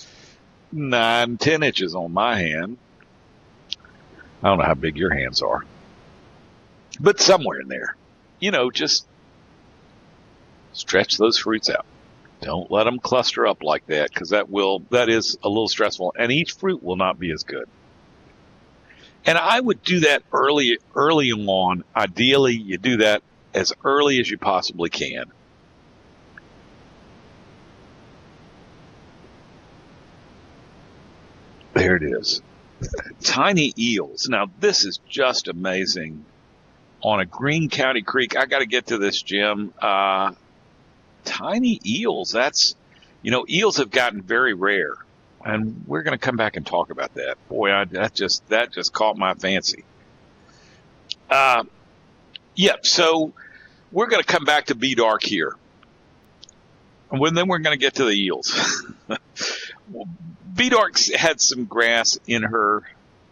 9-10 inches on my hand. I don't know how big your hands are, but somewhere in there, just stretch those fruits out. Don't let them cluster up like that, because that is a little stressful, and each fruit will not be as good. And I would do that early on. Ideally, you do that as early as you possibly can. There it is. Tiny eels. Now, this is just amazing. On a Greene County creek, I got to get to this, Jim. Tiny eels. Eels have gotten very rare. And we're going to come back and talk about that. Boy, that just caught my fancy. So we're going to come back to B-Dark here. And then we're going to get to the eels. B-Dark had some grass in her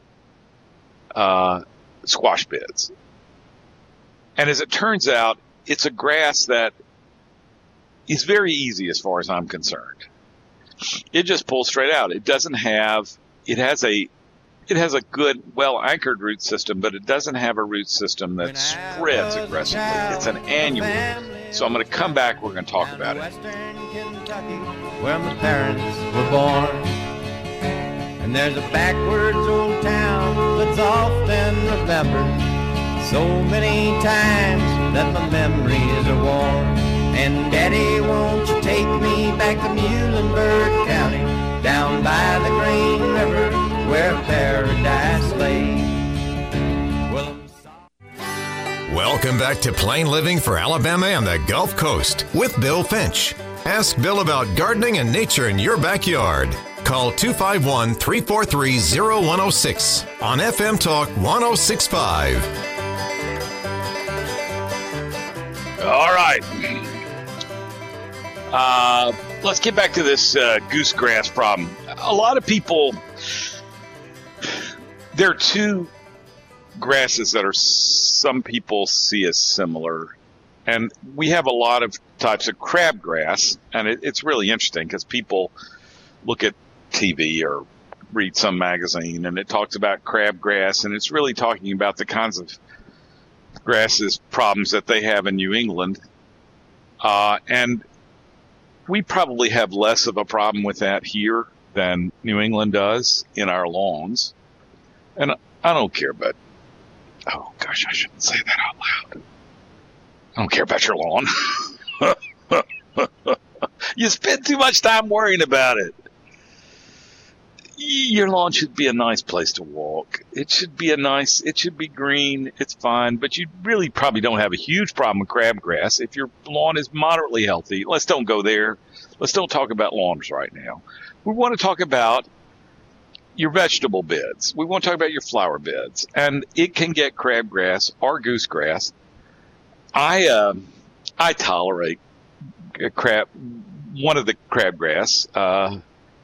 squash beds. And as it turns out, it's a grass that is very easy as far as I'm concerned. It just pulls straight out. It has a good, well-anchored root system, but it doesn't have a root system that spreads aggressively. It's an annual. So I'm going to come back. We're going to talk about it. Western Kentucky, where my parents were born. And there's a backwards old town that's often remembered so many times that my memories are worn. And Daddy, won't you take me back to Muhlenberg County, down by the Green River, where paradise lay. Welcome back to Plain Living for Alabama and the Gulf Coast with Bill Finch. Ask Bill about gardening and nature in your backyard. Call 251-343-0106 on FM Talk 1065. All right. Let's get back to this goosegrass problem. A lot of people, there are 2 grasses that some people see as similar. And we have a lot of types of crabgrass, and it's really interesting because people look at TV or read some magazine and it talks about crabgrass, and it's really talking about the kinds of grasses problems that they have in New England. And we probably have less of a problem with that here than New England does in our lawns. And I don't care about, oh gosh, I shouldn't say that out loud. I don't care about your lawn. You spend too much time worrying about it. Your lawn should be a nice place to walk. It should be green. It's fine, but you really probably don't have a huge problem with crabgrass. If your lawn is moderately healthy, let's don't go there. Let's don't talk about lawns right now. We want to talk about your vegetable beds. We want to talk about your flower beds, and it can get crabgrass or goosegrass. I tolerate one of the crabgrass.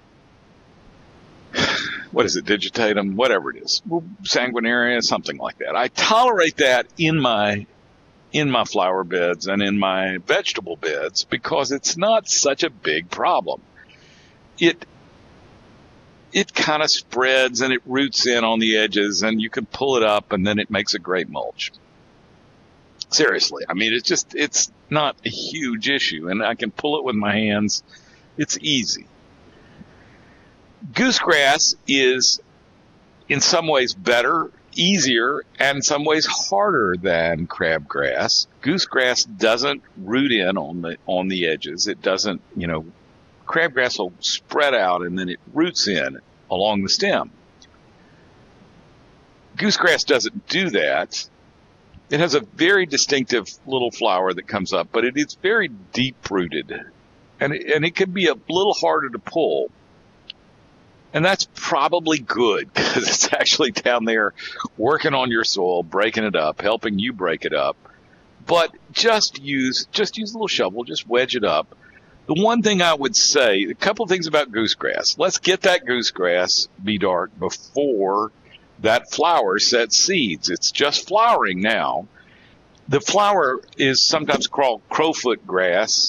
What is it? Digitatum, whatever it is, sanguinaria, something like that. I tolerate that in my flower beds and in my vegetable beds because it's not such a big problem. It kind of spreads and it roots in on the edges, and you can pull it up, and then it makes a great mulch. Seriously, I mean, it's not a huge issue, and I can pull it with my hands. It's easy. Goosegrass is in some ways better, easier, and in some ways harder than crabgrass. Goosegrass doesn't root in on the edges. It doesn't, crabgrass will spread out and then it roots in along the stem. Goosegrass doesn't do that. It has a very distinctive little flower that comes up, but it is very deep rooted, and it can be a little harder to pull. And that's probably good because it's actually down there working on your soil, breaking it up, helping you break it up. But just use a little shovel, just wedge it up. The one thing I would say, a couple things about goosegrass. Let's get that goosegrass, B-Dark, before that flower sets seeds. It's just flowering now. The flower is sometimes called crowfoot grass.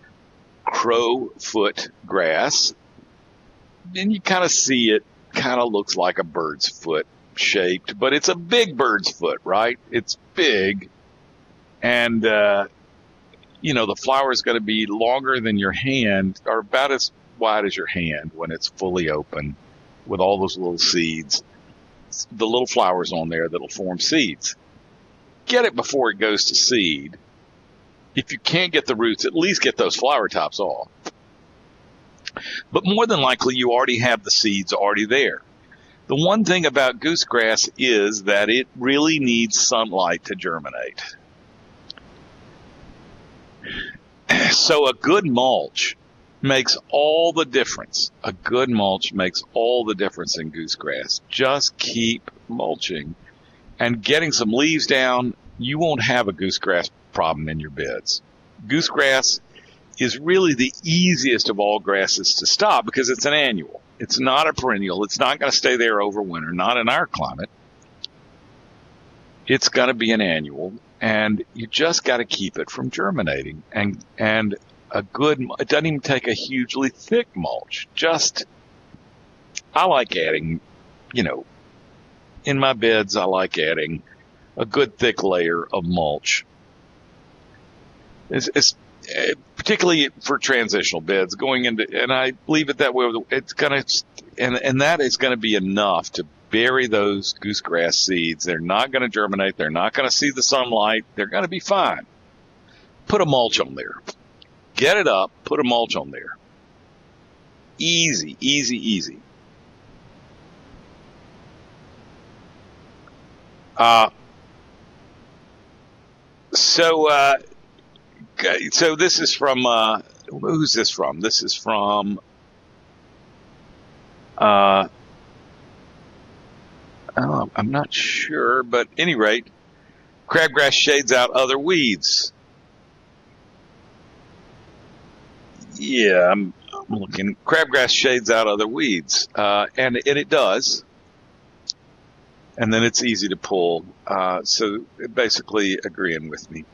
And you kind of see it kind of looks like a bird's foot shaped, but it's a big bird's foot, right? It's big. And, the flower is going to be longer than your hand, or about as wide as your hand when it's fully open with all those little seeds. The little flowers on there that'll form seeds. Get it before it goes to seed. If you can't get the roots, at least get those flower tops off. But more than likely, you already have the seeds already there. The one thing about goosegrass is that it really needs sunlight to germinate. So a good mulch makes all the difference. A good mulch makes all the difference in goosegrass. Just keep mulching and getting some leaves down. You won't have a goosegrass problem in your beds. Goosegrass is really the easiest of all grasses to stop because it's an annual. It's not a perennial. It's not going to stay there over winter, not in our climate. It's going to be an annual, and you just got to keep it from germinating. And it doesn't even take a hugely thick mulch. I like adding, in my beds, I like adding a good thick layer of mulch. It's particularly for transitional beds going into, and I leave it that way. It's gonna, and that is going to be enough to bury those goosegrass seeds. They're not going to germinate. They're not going to see the sunlight. They're going to be fine. Put a mulch on there. Get it up. Put a mulch on there. Easy, easy, easy. So this is from, who's this from? This is from, I'm not sure, but at any rate, crabgrass shades out other weeds. Yeah, I'm looking. Crabgrass shades out other weeds, and it does. And then it's easy to pull. So basically agreeing with me.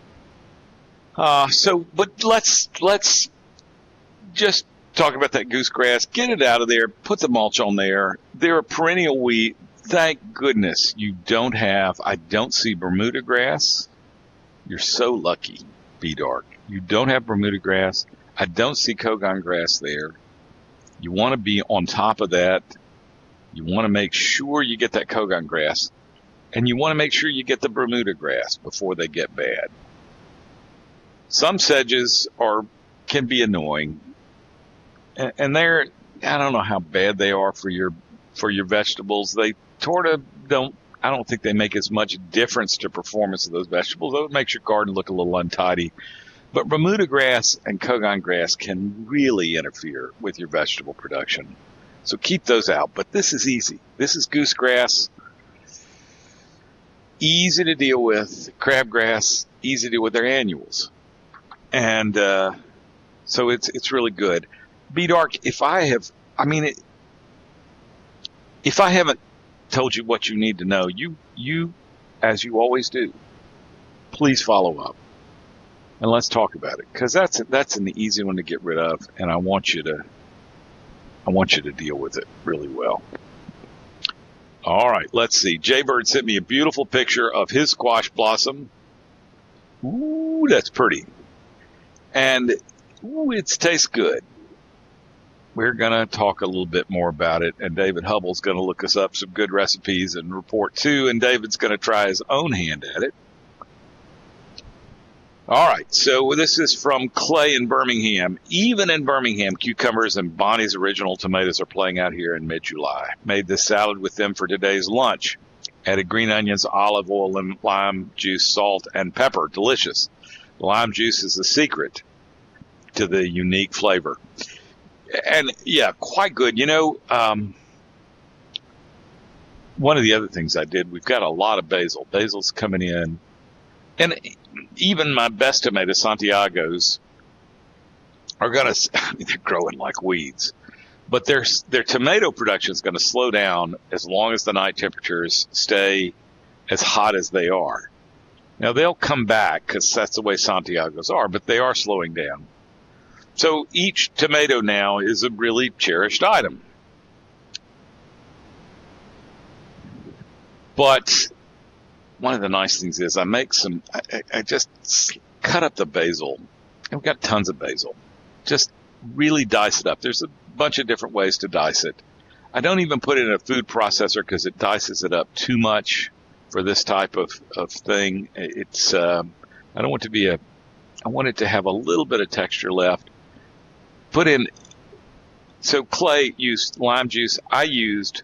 But let's just talk about that goosegrass. Get it out of there. Put the mulch on there. They're a perennial weed. thank goodness I don't see Bermuda grass. You're so lucky, B-Dark. You don't have Bermuda grass. I don't see Kogon grass there. You want to be on top of that. You want to make sure you get that Kogon grass. And you want to make sure you get the Bermuda grass before they get bad. Some sedges can be annoying. And I don't know how bad they are for your vegetables. They sort of I don't think they make as much difference to performance of those vegetables. It makes your garden look a little untidy. But Bermuda grass and Kogon grass can really interfere with your vegetable production. So keep those out. But this is easy. This is goosegrass. Easy to deal with. Crabgrass, easy to deal with. Their annuals. And so it's really good. B-Dark, if I haven't told you what you need to know, you, as you always do, please follow up. And let's talk about it, because that's an easy one to get rid of, and I want you to deal with it really well. All right, let's see. Jaybird sent me a beautiful picture of his squash blossom. Ooh, that's pretty. And it tastes good. We're going to talk a little bit more about it, and David Hubbell's going to look us up some good recipes and report too, and David's going to try his own hand at it. All right, so this is from Clay in Birmingham. Even in Birmingham, cucumbers and Bonnie's original tomatoes are playing out here in mid-July. Made this salad with them for today's lunch. Added green onions, olive oil, and lime juice, salt, and pepper. Delicious. The lime juice is the secret to the unique flavor. And, yeah, quite good. You know, one of the other things I did, we've got a lot of basil. Basil's coming in. And even my best tomatoes, Santiago's, are going to, they're growing like weeds. But their tomato production is going to slow down as long as the night temperatures stay as hot as they are. Now, they'll come back because that's the way Santiago's are, but they are slowing down. So each tomato now is a really cherished item. But one of the nice things is I just cut up the basil. And we've got tons of basil. Just really dice it up. There's a bunch of different ways to dice it. I don't even put it in a food processor because it dices it up too much for this type of thing. It's I want it to have a little bit of texture left. So Clay used lime juice. I used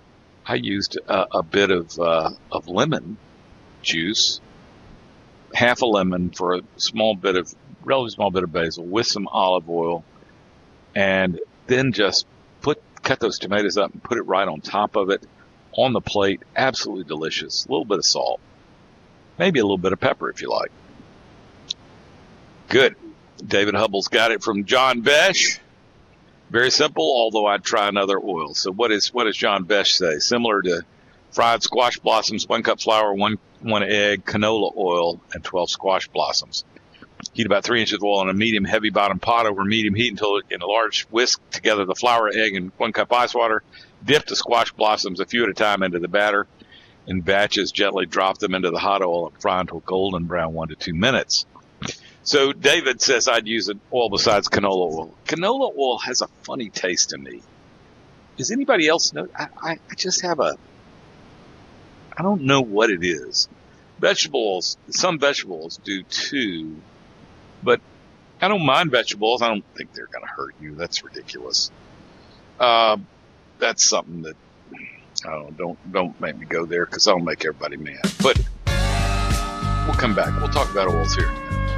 a bit of lemon juice, half a lemon for a relatively small bit of basil with some olive oil, and then just cut those tomatoes up and put it right on top of it on the plate. Absolutely delicious. A little bit of salt, maybe a little bit of pepper if you like. Good. David Hubbell's got it from John Besh. Very simple, although I'd try another oil. So what does John Besh say? Similar to fried squash blossoms, 1 cup flour, one egg, canola oil, and 12 squash blossoms. Heat about 3 inches of oil in a medium heavy bottom pot over medium heat until in a large whisk together the flour, egg, and 1 cup ice water. Dip the squash blossoms a few at a time into the batter. In batches, gently drop them into the hot oil and fry until golden brown 1 to 2 minutes. So David says I'd use an oil besides canola oil. Canola oil has a funny taste to me. Does anybody else know? I just have I don't know what it is. Some vegetables do too, but I don't mind vegetables. I don't think they're going to hurt you. That's ridiculous. That's something that, don't make me go there because I'll make everybody mad. But we'll come back. We'll talk about oils here.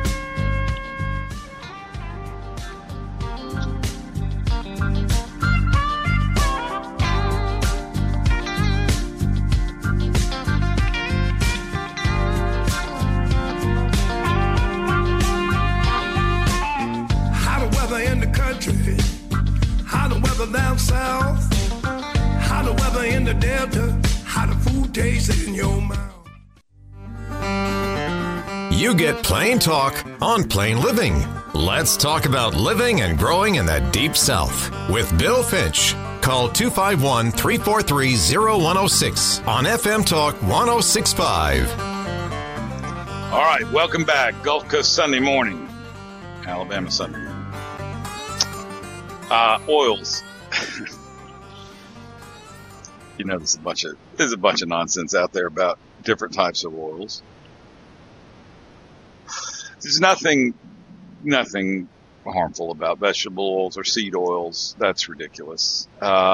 How the weather down south, how the weather in the Delta, how the food tastes in your mouth. You get Plain Talk on Plain Living. Let's talk about living and growing in the Deep South with Bill Finch. Call 251-343-0106 on FM Talk 1065. All right, welcome back. Gulf Coast Sunday morning. Alabama Sunday morning. Oils. You know, there's a bunch of nonsense out there about different types of oils. There's nothing harmful about vegetable oils or seed oils. That's ridiculous.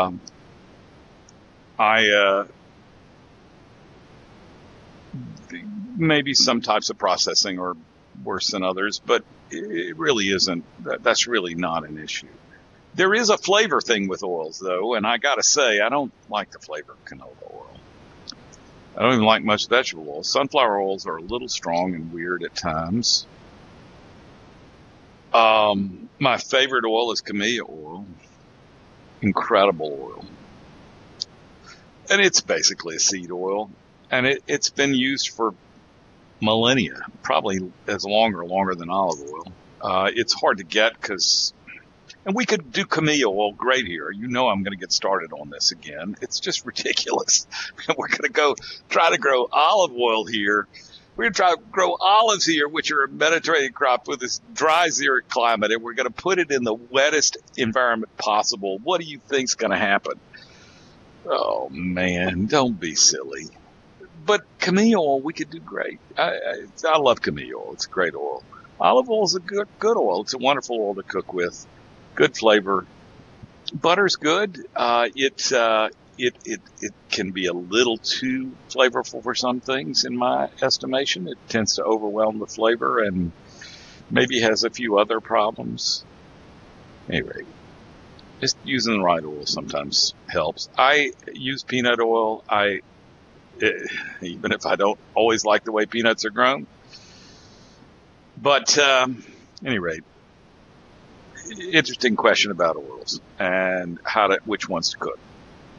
Maybe some types of processing are worse than others, but it really isn't. That's really not an issue. There is a flavor thing with oils, though, and I gotta say, I don't like the flavor of canola oil. I don't even like much vegetable oil. Sunflower oils are a little strong and weird at times. My favorite oil is camellia oil. Incredible oil. And it's basically a seed oil. And it's been used for millennia, probably longer than olive oil. It's hard to get and we could do camellia oil great here. You know I'm going to get started on this again. It's just ridiculous. We're going to try to grow olive oil here. We're going to try to grow olives here, which are a Mediterranean crop with this dry, xeric climate, and we're going to put it in the wettest environment possible. What do you think's going to happen? Oh, man, don't be silly. But camellia oil, we could do great. I love camellia oil. It's a great oil. Olive oil is a good oil. It's a wonderful oil to cook with. Good flavor. Butter's good. It can be a little too flavorful for some things, in my estimation. It tends to overwhelm the flavor and maybe has a few other problems. Anyway, just using the right oil sometimes helps. I use peanut oil. Even if I don't always like the way peanuts are grown. But any rate, interesting question about oils and which ones to cook.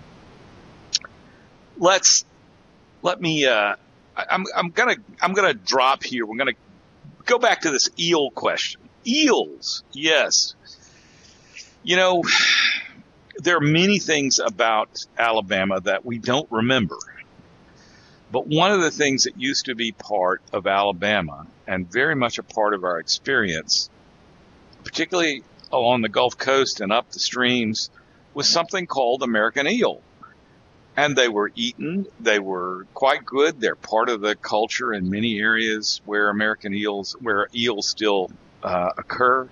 I'm gonna drop here. We're gonna go back to this eel question. Eels, yes. You know, there are many things about Alabama that we don't remember. But one of the things that used to be part of Alabama and very much a part of our experience, particularly along the Gulf Coast and up the streams, was something called American eel. And they were eaten. They were quite good. They're part of the culture in many areas where where eels still occur.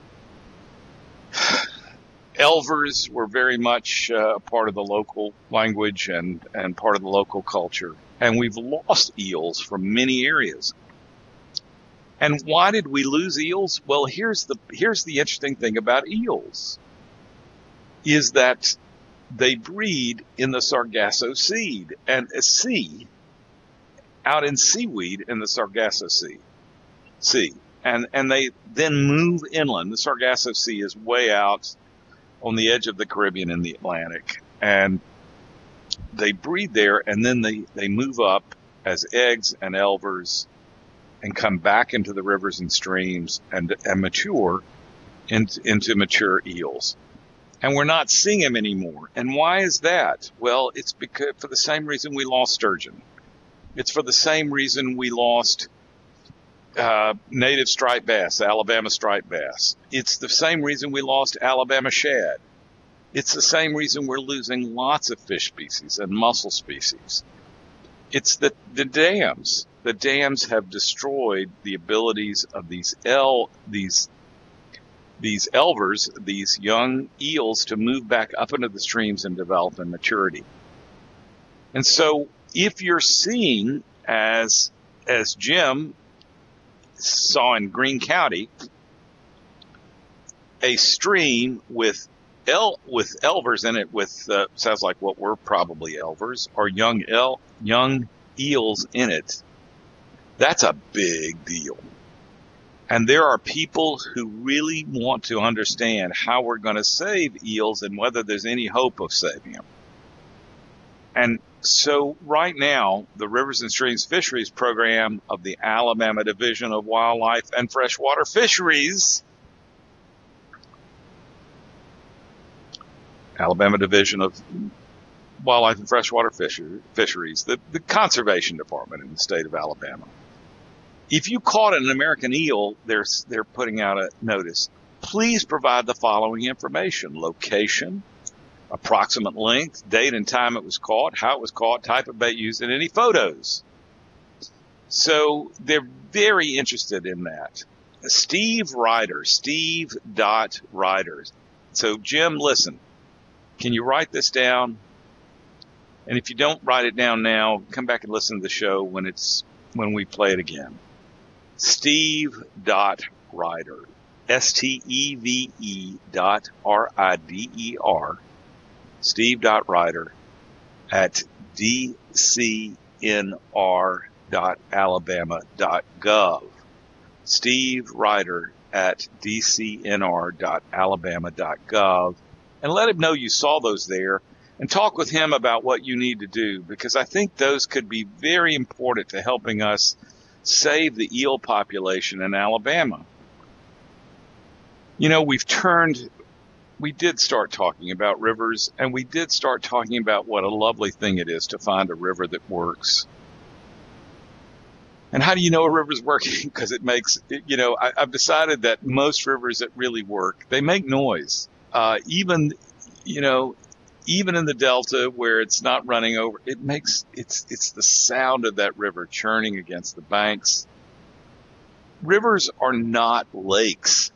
Elvers were very much a part of the local language and part of the local culture. And we've lost eels from many areas. And why did we lose eels? Well, here's the interesting thing about eels is that they breed in the Sargasso Sea, out in seaweed in the Sargasso Sea. And they then move inland. The Sargasso Sea is way out on the edge of the Caribbean and the Atlantic. And they breed there, and then they move up as eggs and elvers and come back into the rivers and streams and mature into mature eels. And we're not seeing them anymore. And why is that? Well, it's because for the same reason we lost sturgeon. It's for the same reason we lost native striped bass, Alabama striped bass. It's the same reason we lost Alabama shad. It's the same reason we're losing lots of fish species and mussel species. It's the dams. The dams have destroyed the abilities of these elvers, these young eels, to move back up into the streams and develop in maturity. And so if you're seeing, as Jim saw in Greene County, a stream with elvers in it, sounds like what were probably elvers, or young eels in it, that's a big deal. And there are people who really want to understand how we're going to save eels and whether there's any hope of saving them. And so right now, the Rivers and Streams Fisheries Program of the Alabama Division of Wildlife and Freshwater Fisheries Alabama Division of Wildlife and Freshwater Fisheries, the conservation department in the state of Alabama. If you caught an American eel, they're putting out a notice. Please provide the following information: location, approximate length, date and time it was caught, how it was caught, type of bait used, and any photos. So they're very interested in that. Steve Ryder, Steve.Ryder. So Jim, listen, can you write this down? And if you don't write it down now, come back and listen to the show when we play it again. Steve.Ryder, STEVE.RIDER, Steve.Ryder at dcnr.alabama.gov. Steve Ryder at dcnr.alabama.gov, and let him know you saw those there, and talk with him about what you need to do, because I think those could be very important to helping us save the eel population in Alabama. You know, we did start talking about rivers, and we did start talking about what a lovely thing it is to find a river that works. And how do you know a river's working? Because it makes, I've decided that most rivers that really work, they make noise. Even in the Delta where it's not running over, it's the sound of that river churning against the banks. Rivers are not lakes.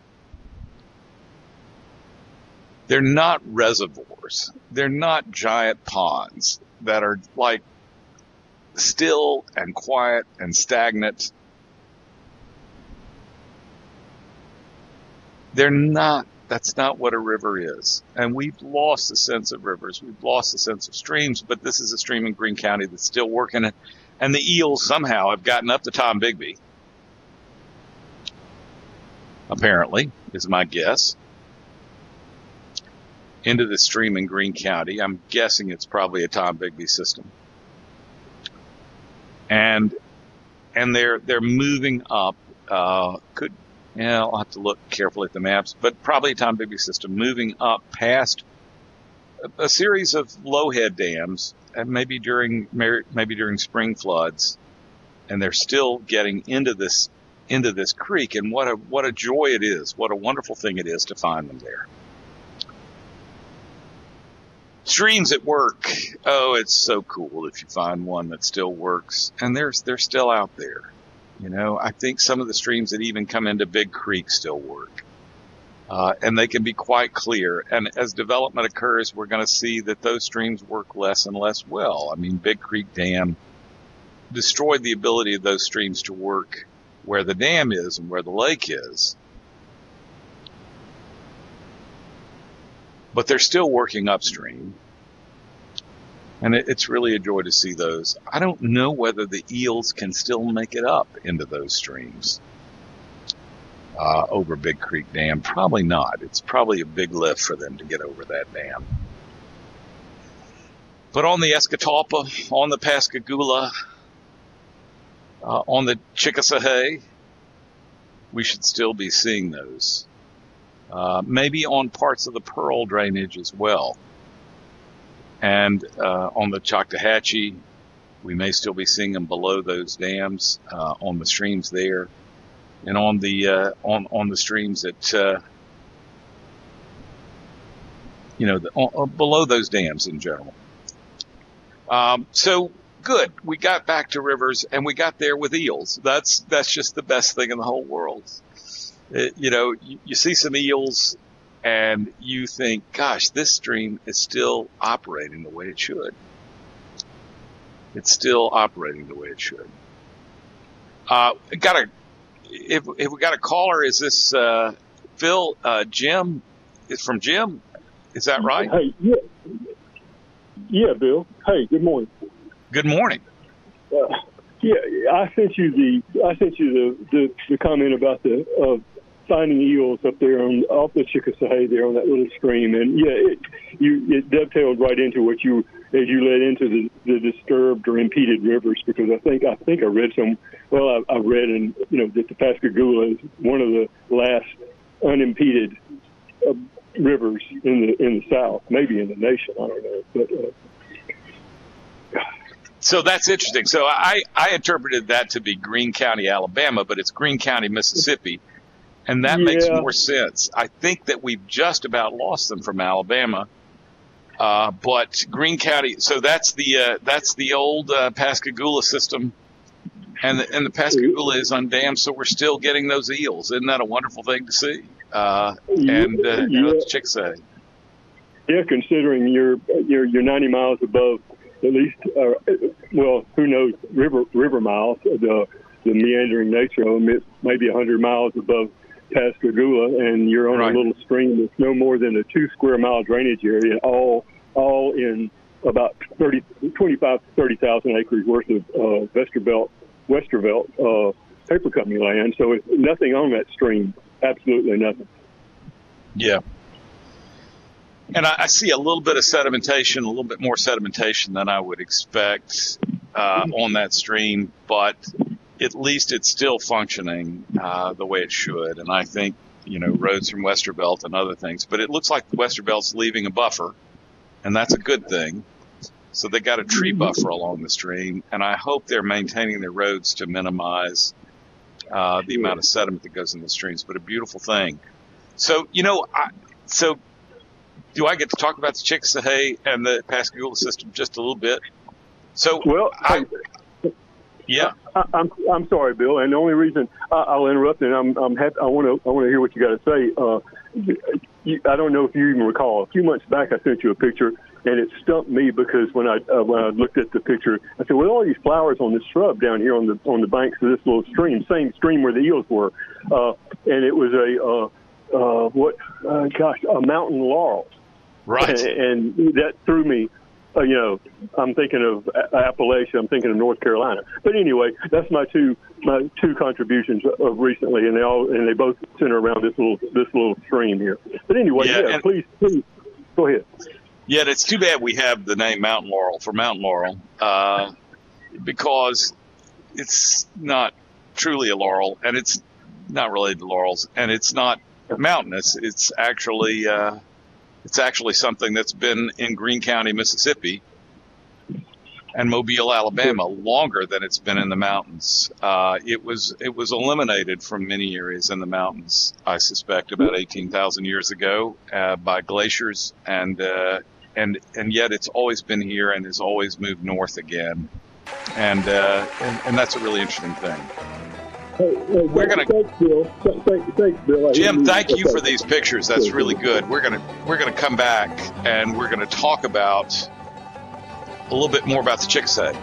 They're not reservoirs. They're not giant ponds that are like still and quiet and stagnant. That's not what a river is. And we've lost the sense of rivers. We've lost the sense of streams, but this is a stream in Greene County that's still working. And the eels somehow have gotten up to Tombigbee. Apparently, is my guess. Into the stream in Greene County. I'm guessing it's probably a Tombigbee system. And they're moving up. I'll have to look carefully at the maps, but probably a Tombigbee system moving up past a series of low-head dams, and maybe during spring floods, and they're still getting into this creek. And what a joy it is! What a wonderful thing it is to find them there. Streams at work. Oh, it's so cool if you find one that still works, and they're still out there. I think some of the streams that even come into Big Creek still work, and they can be quite clear. And as development occurs, we're going to see that those streams work less and less well. I mean, Big Creek Dam destroyed the ability of those streams to work where the dam is and where the lake is. But they're still working upstream. And it's really a joy to see those. I don't know whether the eels can still make it up into those streams over Big Creek Dam. Probably not. It's probably a big lift for them to get over that dam. But on the Escatawpa, on the Pascagoula, on the Chickasahee, we should still be seeing those. Maybe on parts of the Pearl drainage as well. And on the Choctawhatchee, we may still be seeing them below those dams on the streams there, and on the streams that below those dams in general. So good, we got back to rivers, and we got there with eels. That's just the best thing in the whole world. You see some eels, and you think, gosh, this stream is still operating the way it should. It's still operating the way it should. If we got a caller, is this Phil? Jim? It's from Jim? Is that right? Hey, yeah, Bill. Hey, good morning. Good morning. I sent you the comment about the finding eels up there off the Chickasahee there on that little stream, and it dovetailed right into what you led into the disturbed or impeded rivers, because I think I read I read that the Pascagoula is one of the last unimpeded rivers in the South, maybe in the nation. I don't know, but. So that's interesting. So I interpreted that to be Greene County, Alabama, but it's Greene County, Mississippi. And that makes more sense. I think that we've just about lost them from Alabama. But Greene County, so that's the old Pascagoula system. And the Pascagoula is undammed, so we're still getting those eels. Isn't that a wonderful thing to see? That's Chickasha. Yeah, considering you're 90 miles above at least, well, who knows, river miles, the meandering nature of them. It may be 100 miles above Pascagoula, and you're on a little stream that's no more than a 2 square mile drainage area, all in about 25 to 30,000 acres worth of Westervelt paper company land. So it's nothing on that stream, absolutely nothing. Yeah. And I see a little bit of sedimentation, a little bit more sedimentation than I would expect on that stream, but at least it's still functioning the way it should. And I think, roads from Westervelt and other things, but it looks like the Westervelt's leaving a buffer, and that's a good thing. So they got a tree buffer along the stream, and I hope they're maintaining their roads to minimize the amount of sediment that goes in the streams, but a beautiful thing. So, do I get to talk about the Chickasha and the Pascagoula system just a little bit? So, I'm sorry, Bill, and the only reason I'll interrupt, and I'm happy. I want to hear what you got to say. I don't know if you even recall. A few months back, I sent you a picture, and it stumped me because when I looked at the picture, I said, "Well, all these flowers on this shrub down here on the banks of this little stream, same stream where the eels were," and it was a mountain laurel. Right. And that threw me, I'm thinking of Appalachia, I'm thinking of North Carolina. But anyway, that's my two contributions of recently, and they both center around this little stream here. But anyway, please go ahead. Yeah, it's too bad we have the name Mountain Laurel, because it's not truly a laurel, and it's not related to laurels, and it's not mountainous. It's actually something that's been in Greene County, Mississippi, and Mobile, Alabama, longer than it's been in the mountains. It was eliminated from many areas in the mountains, I suspect, about 18,000 years ago by glaciers, and yet it's always been here and has always moved north again, and that's a really interesting thing. We're gonna. Thanks, Bill. Thanks, Bill. Jim, thank you for these pictures. That's really good. We're gonna come back and we're gonna talk about a little bit more about the Chickasha.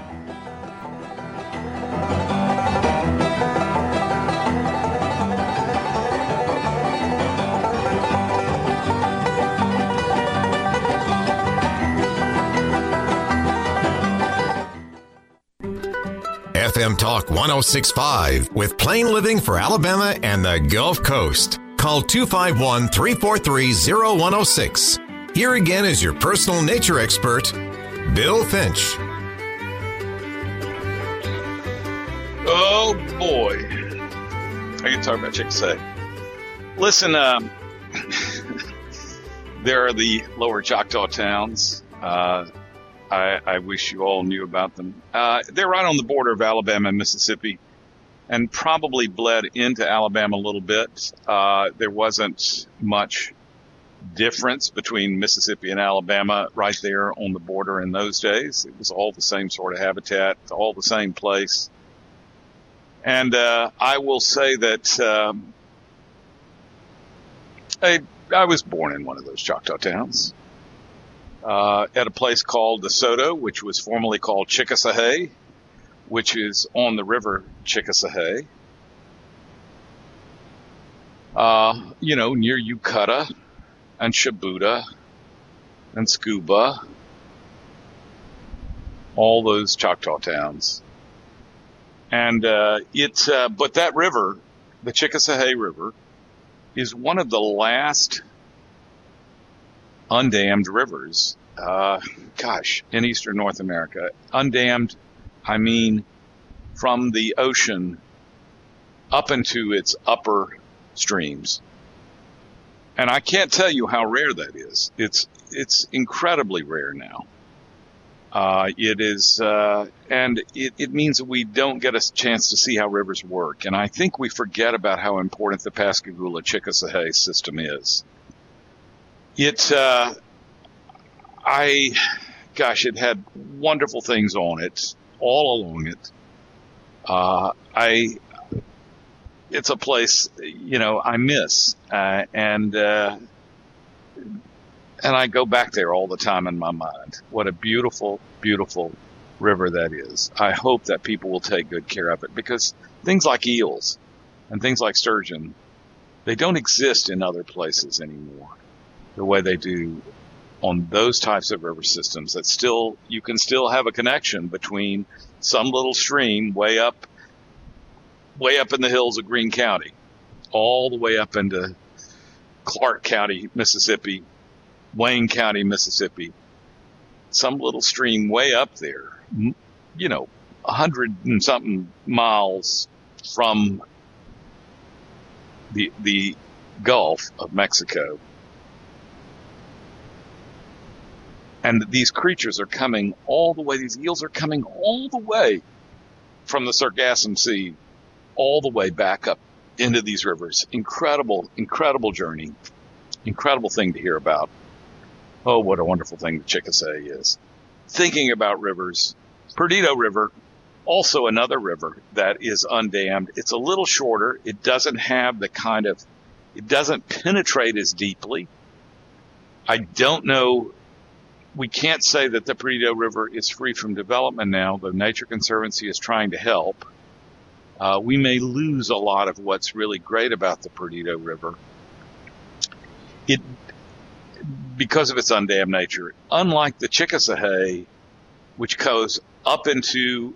FM Talk 106.5 with Plain Living for Alabama and the Gulf Coast. Call 251-343-0106. Here again is your personal nature expert, Bill Finch. Oh, boy. I can talk about Chickasha. Listen, there are the lower Choctaw towns. I wish you all knew about them. They're right on the border of Alabama and Mississippi, and probably bled into Alabama a little bit. There wasn't much difference between Mississippi and Alabama right there on the border in those days. It was all the same sort of habitat, all the same place. And I will say that I was born in one of those Choctaw towns. At a place called DeSoto, which was formerly called Chickasha, which is on the river Chickasha. Near Ucutta and Shabuta and Scuba, all those Choctaw towns. And but that river, the Chickasha River, is one of the last undammed rivers, in eastern North America. Undammed, I mean from the ocean up into its upper streams. And I can't tell you how rare that is. It's incredibly rare now. It is, and it means that we don't get a chance to see how rivers work. And I think we forget about how important the Pascagoula-Chickasahee system is. It had wonderful things on it, all along it. It's a place, I miss, and I go back there all the time in my mind. What a beautiful, beautiful river that is. I hope that people will take good care of it, because things like eels and things like sturgeon, they don't exist in other places anymore the way they do on those types of river systems. That you can still have a connection between some little stream way up in the hills of Greene County, all the way up into Clark County, Mississippi, Wayne County, Mississippi, some little stream way up there, 100 and something miles from the Gulf of Mexico. And these creatures are coming all the way, these eels are coming all the way from the Sargassum Sea, all the way back up into these rivers. Incredible, incredible journey. Incredible thing to hear about. Oh, what a wonderful thing the Chickasah is. Thinking about rivers, Perdido River, also another river that is undammed. It's a little shorter. It doesn't have it doesn't penetrate as deeply. I don't know. We can't say that the Perdido River is free from development now. The Nature Conservancy is trying to help. We may lose a lot of what's really great about the Perdido River. Because of its undammed nature, unlike the Chickasahee, which goes up into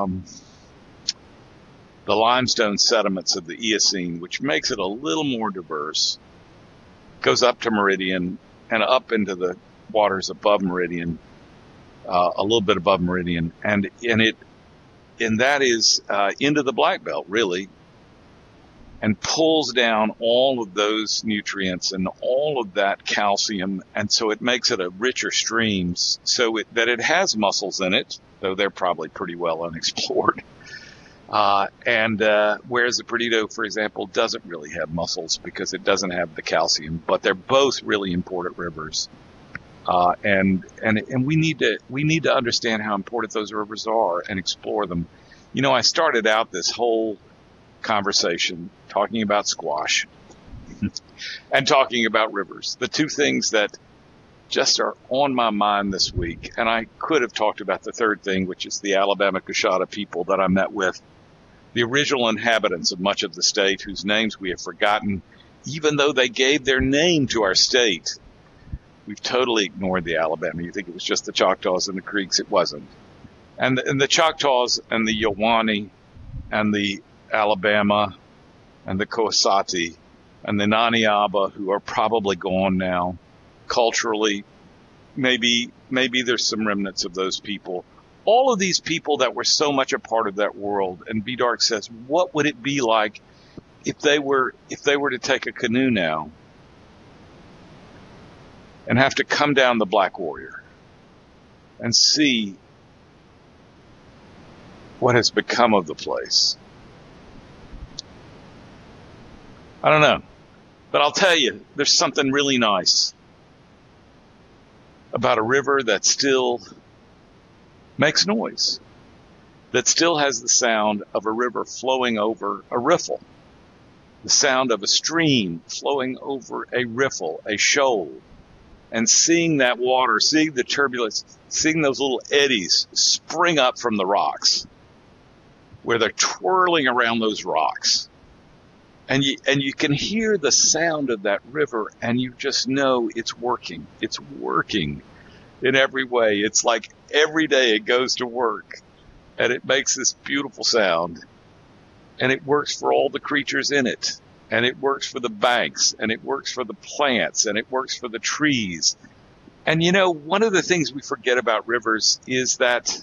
the limestone sediments of the Eocene, which makes it a little more diverse, goes up to Meridian and up into the waters above Meridian, a little bit above Meridian, and that is into the Black Belt, really, and pulls down all of those nutrients and all of that calcium, and so it makes it a richer stream, so that it has mussels in it, though they're probably pretty well unexplored. Whereas the Perdido, for example, doesn't really have mussels because it doesn't have the calcium, but they're both really important rivers. And we need to understand how important those rivers are and explore them. I started out this whole conversation talking about squash and talking about rivers, the two things that just are on my mind this week. And I could have talked about the third thing, which is the Alabama Coushatta people that I met with, the original inhabitants of much of the state whose names we have forgotten, even though they gave their name to our state. We've totally ignored the Alabama. You think it was just the Choctaws and the Creeks. It wasn't. And the Choctaws and the Yawani and the Alabama and the Coasati and the Naniaba, who are probably gone now, culturally, maybe there's some remnants of those people. All of these people that were so much a part of that world. And B. Dark says, what would it be like if they were to take a canoe now and have to come down the Black Warrior and see what has become of the place? I don't know. But I'll tell you, there's something really nice about a river that still makes noise, that still has the sound of a river flowing over a riffle, the sound of a stream flowing over a riffle, a shoal, and seeing that water, seeing the turbulence, seeing those little eddies spring up from the rocks, where they're twirling around those rocks. And you can hear the sound of that river, and you just know it's working. It's working in every way. It's like every day it goes to work, and it makes this beautiful sound. And it works for all the creatures in it. And it works for the banks, and it works for the plants, and it works for the trees. And one of the things we forget about rivers is that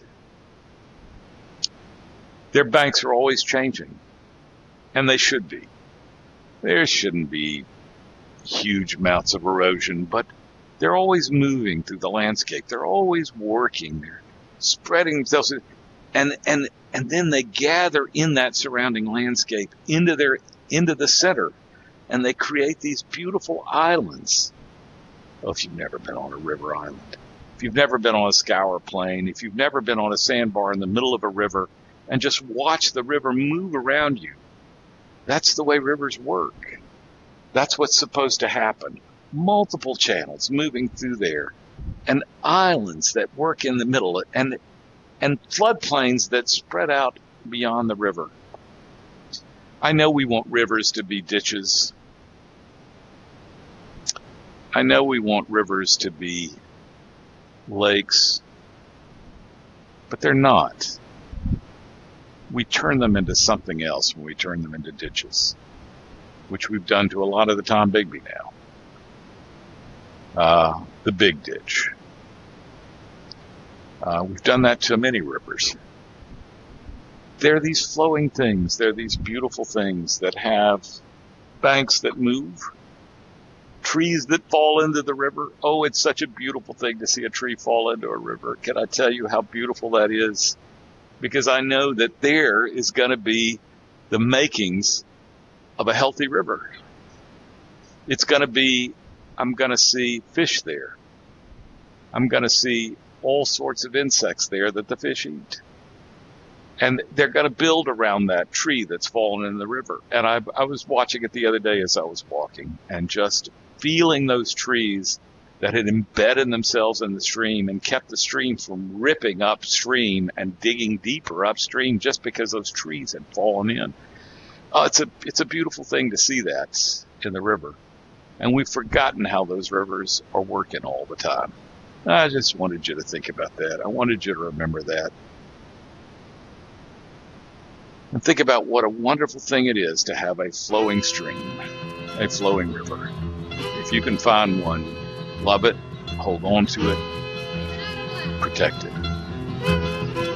their banks are always changing, and they should be. There shouldn't be huge amounts of erosion, but they're always moving through the landscape. They're always working. They're spreading themselves, and then they gather in that surrounding landscape into the center, and they create these beautiful islands. Oh, if you've never been on a river island, if you've never been on a scour plain, if you've never been on a sandbar in the middle of a river and just watch the river move around you, that's the way rivers work. That's what's supposed to happen. Multiple channels moving through there, and islands that work in the middle, and floodplains that spread out beyond the river. I know we want rivers to be ditches. I know we want rivers to be lakes, but they're not. We turn them into something else when we turn them into ditches, which we've done to a lot of the Tombigbee now. The Big Ditch. We've done that to many rivers. They're these flowing things. They're these beautiful things that have banks that move, trees that fall into the river. Oh, it's such a beautiful thing to see a tree fall into a river. Can I tell you how beautiful that is? Because I know that there is going to be the makings of a healthy river. It's going to be, I'm going to see fish there. I'm going to see all sorts of insects there that the fish eat. And they're going to build around that tree that's fallen in the river. And I was watching it the other day as I was walking, and just feeling those trees that had embedded themselves in the stream and kept the stream from ripping upstream and digging deeper upstream just because those trees had fallen in. Oh, it's a beautiful thing to see that in the river. And we've forgotten how those rivers are working all the time. I just wanted you to think about that. I wanted you to remember that. And think about what a wonderful thing it is to have a flowing stream, a flowing river. If you can find one, love it, hold on to it, protect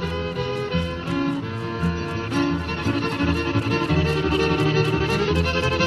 it.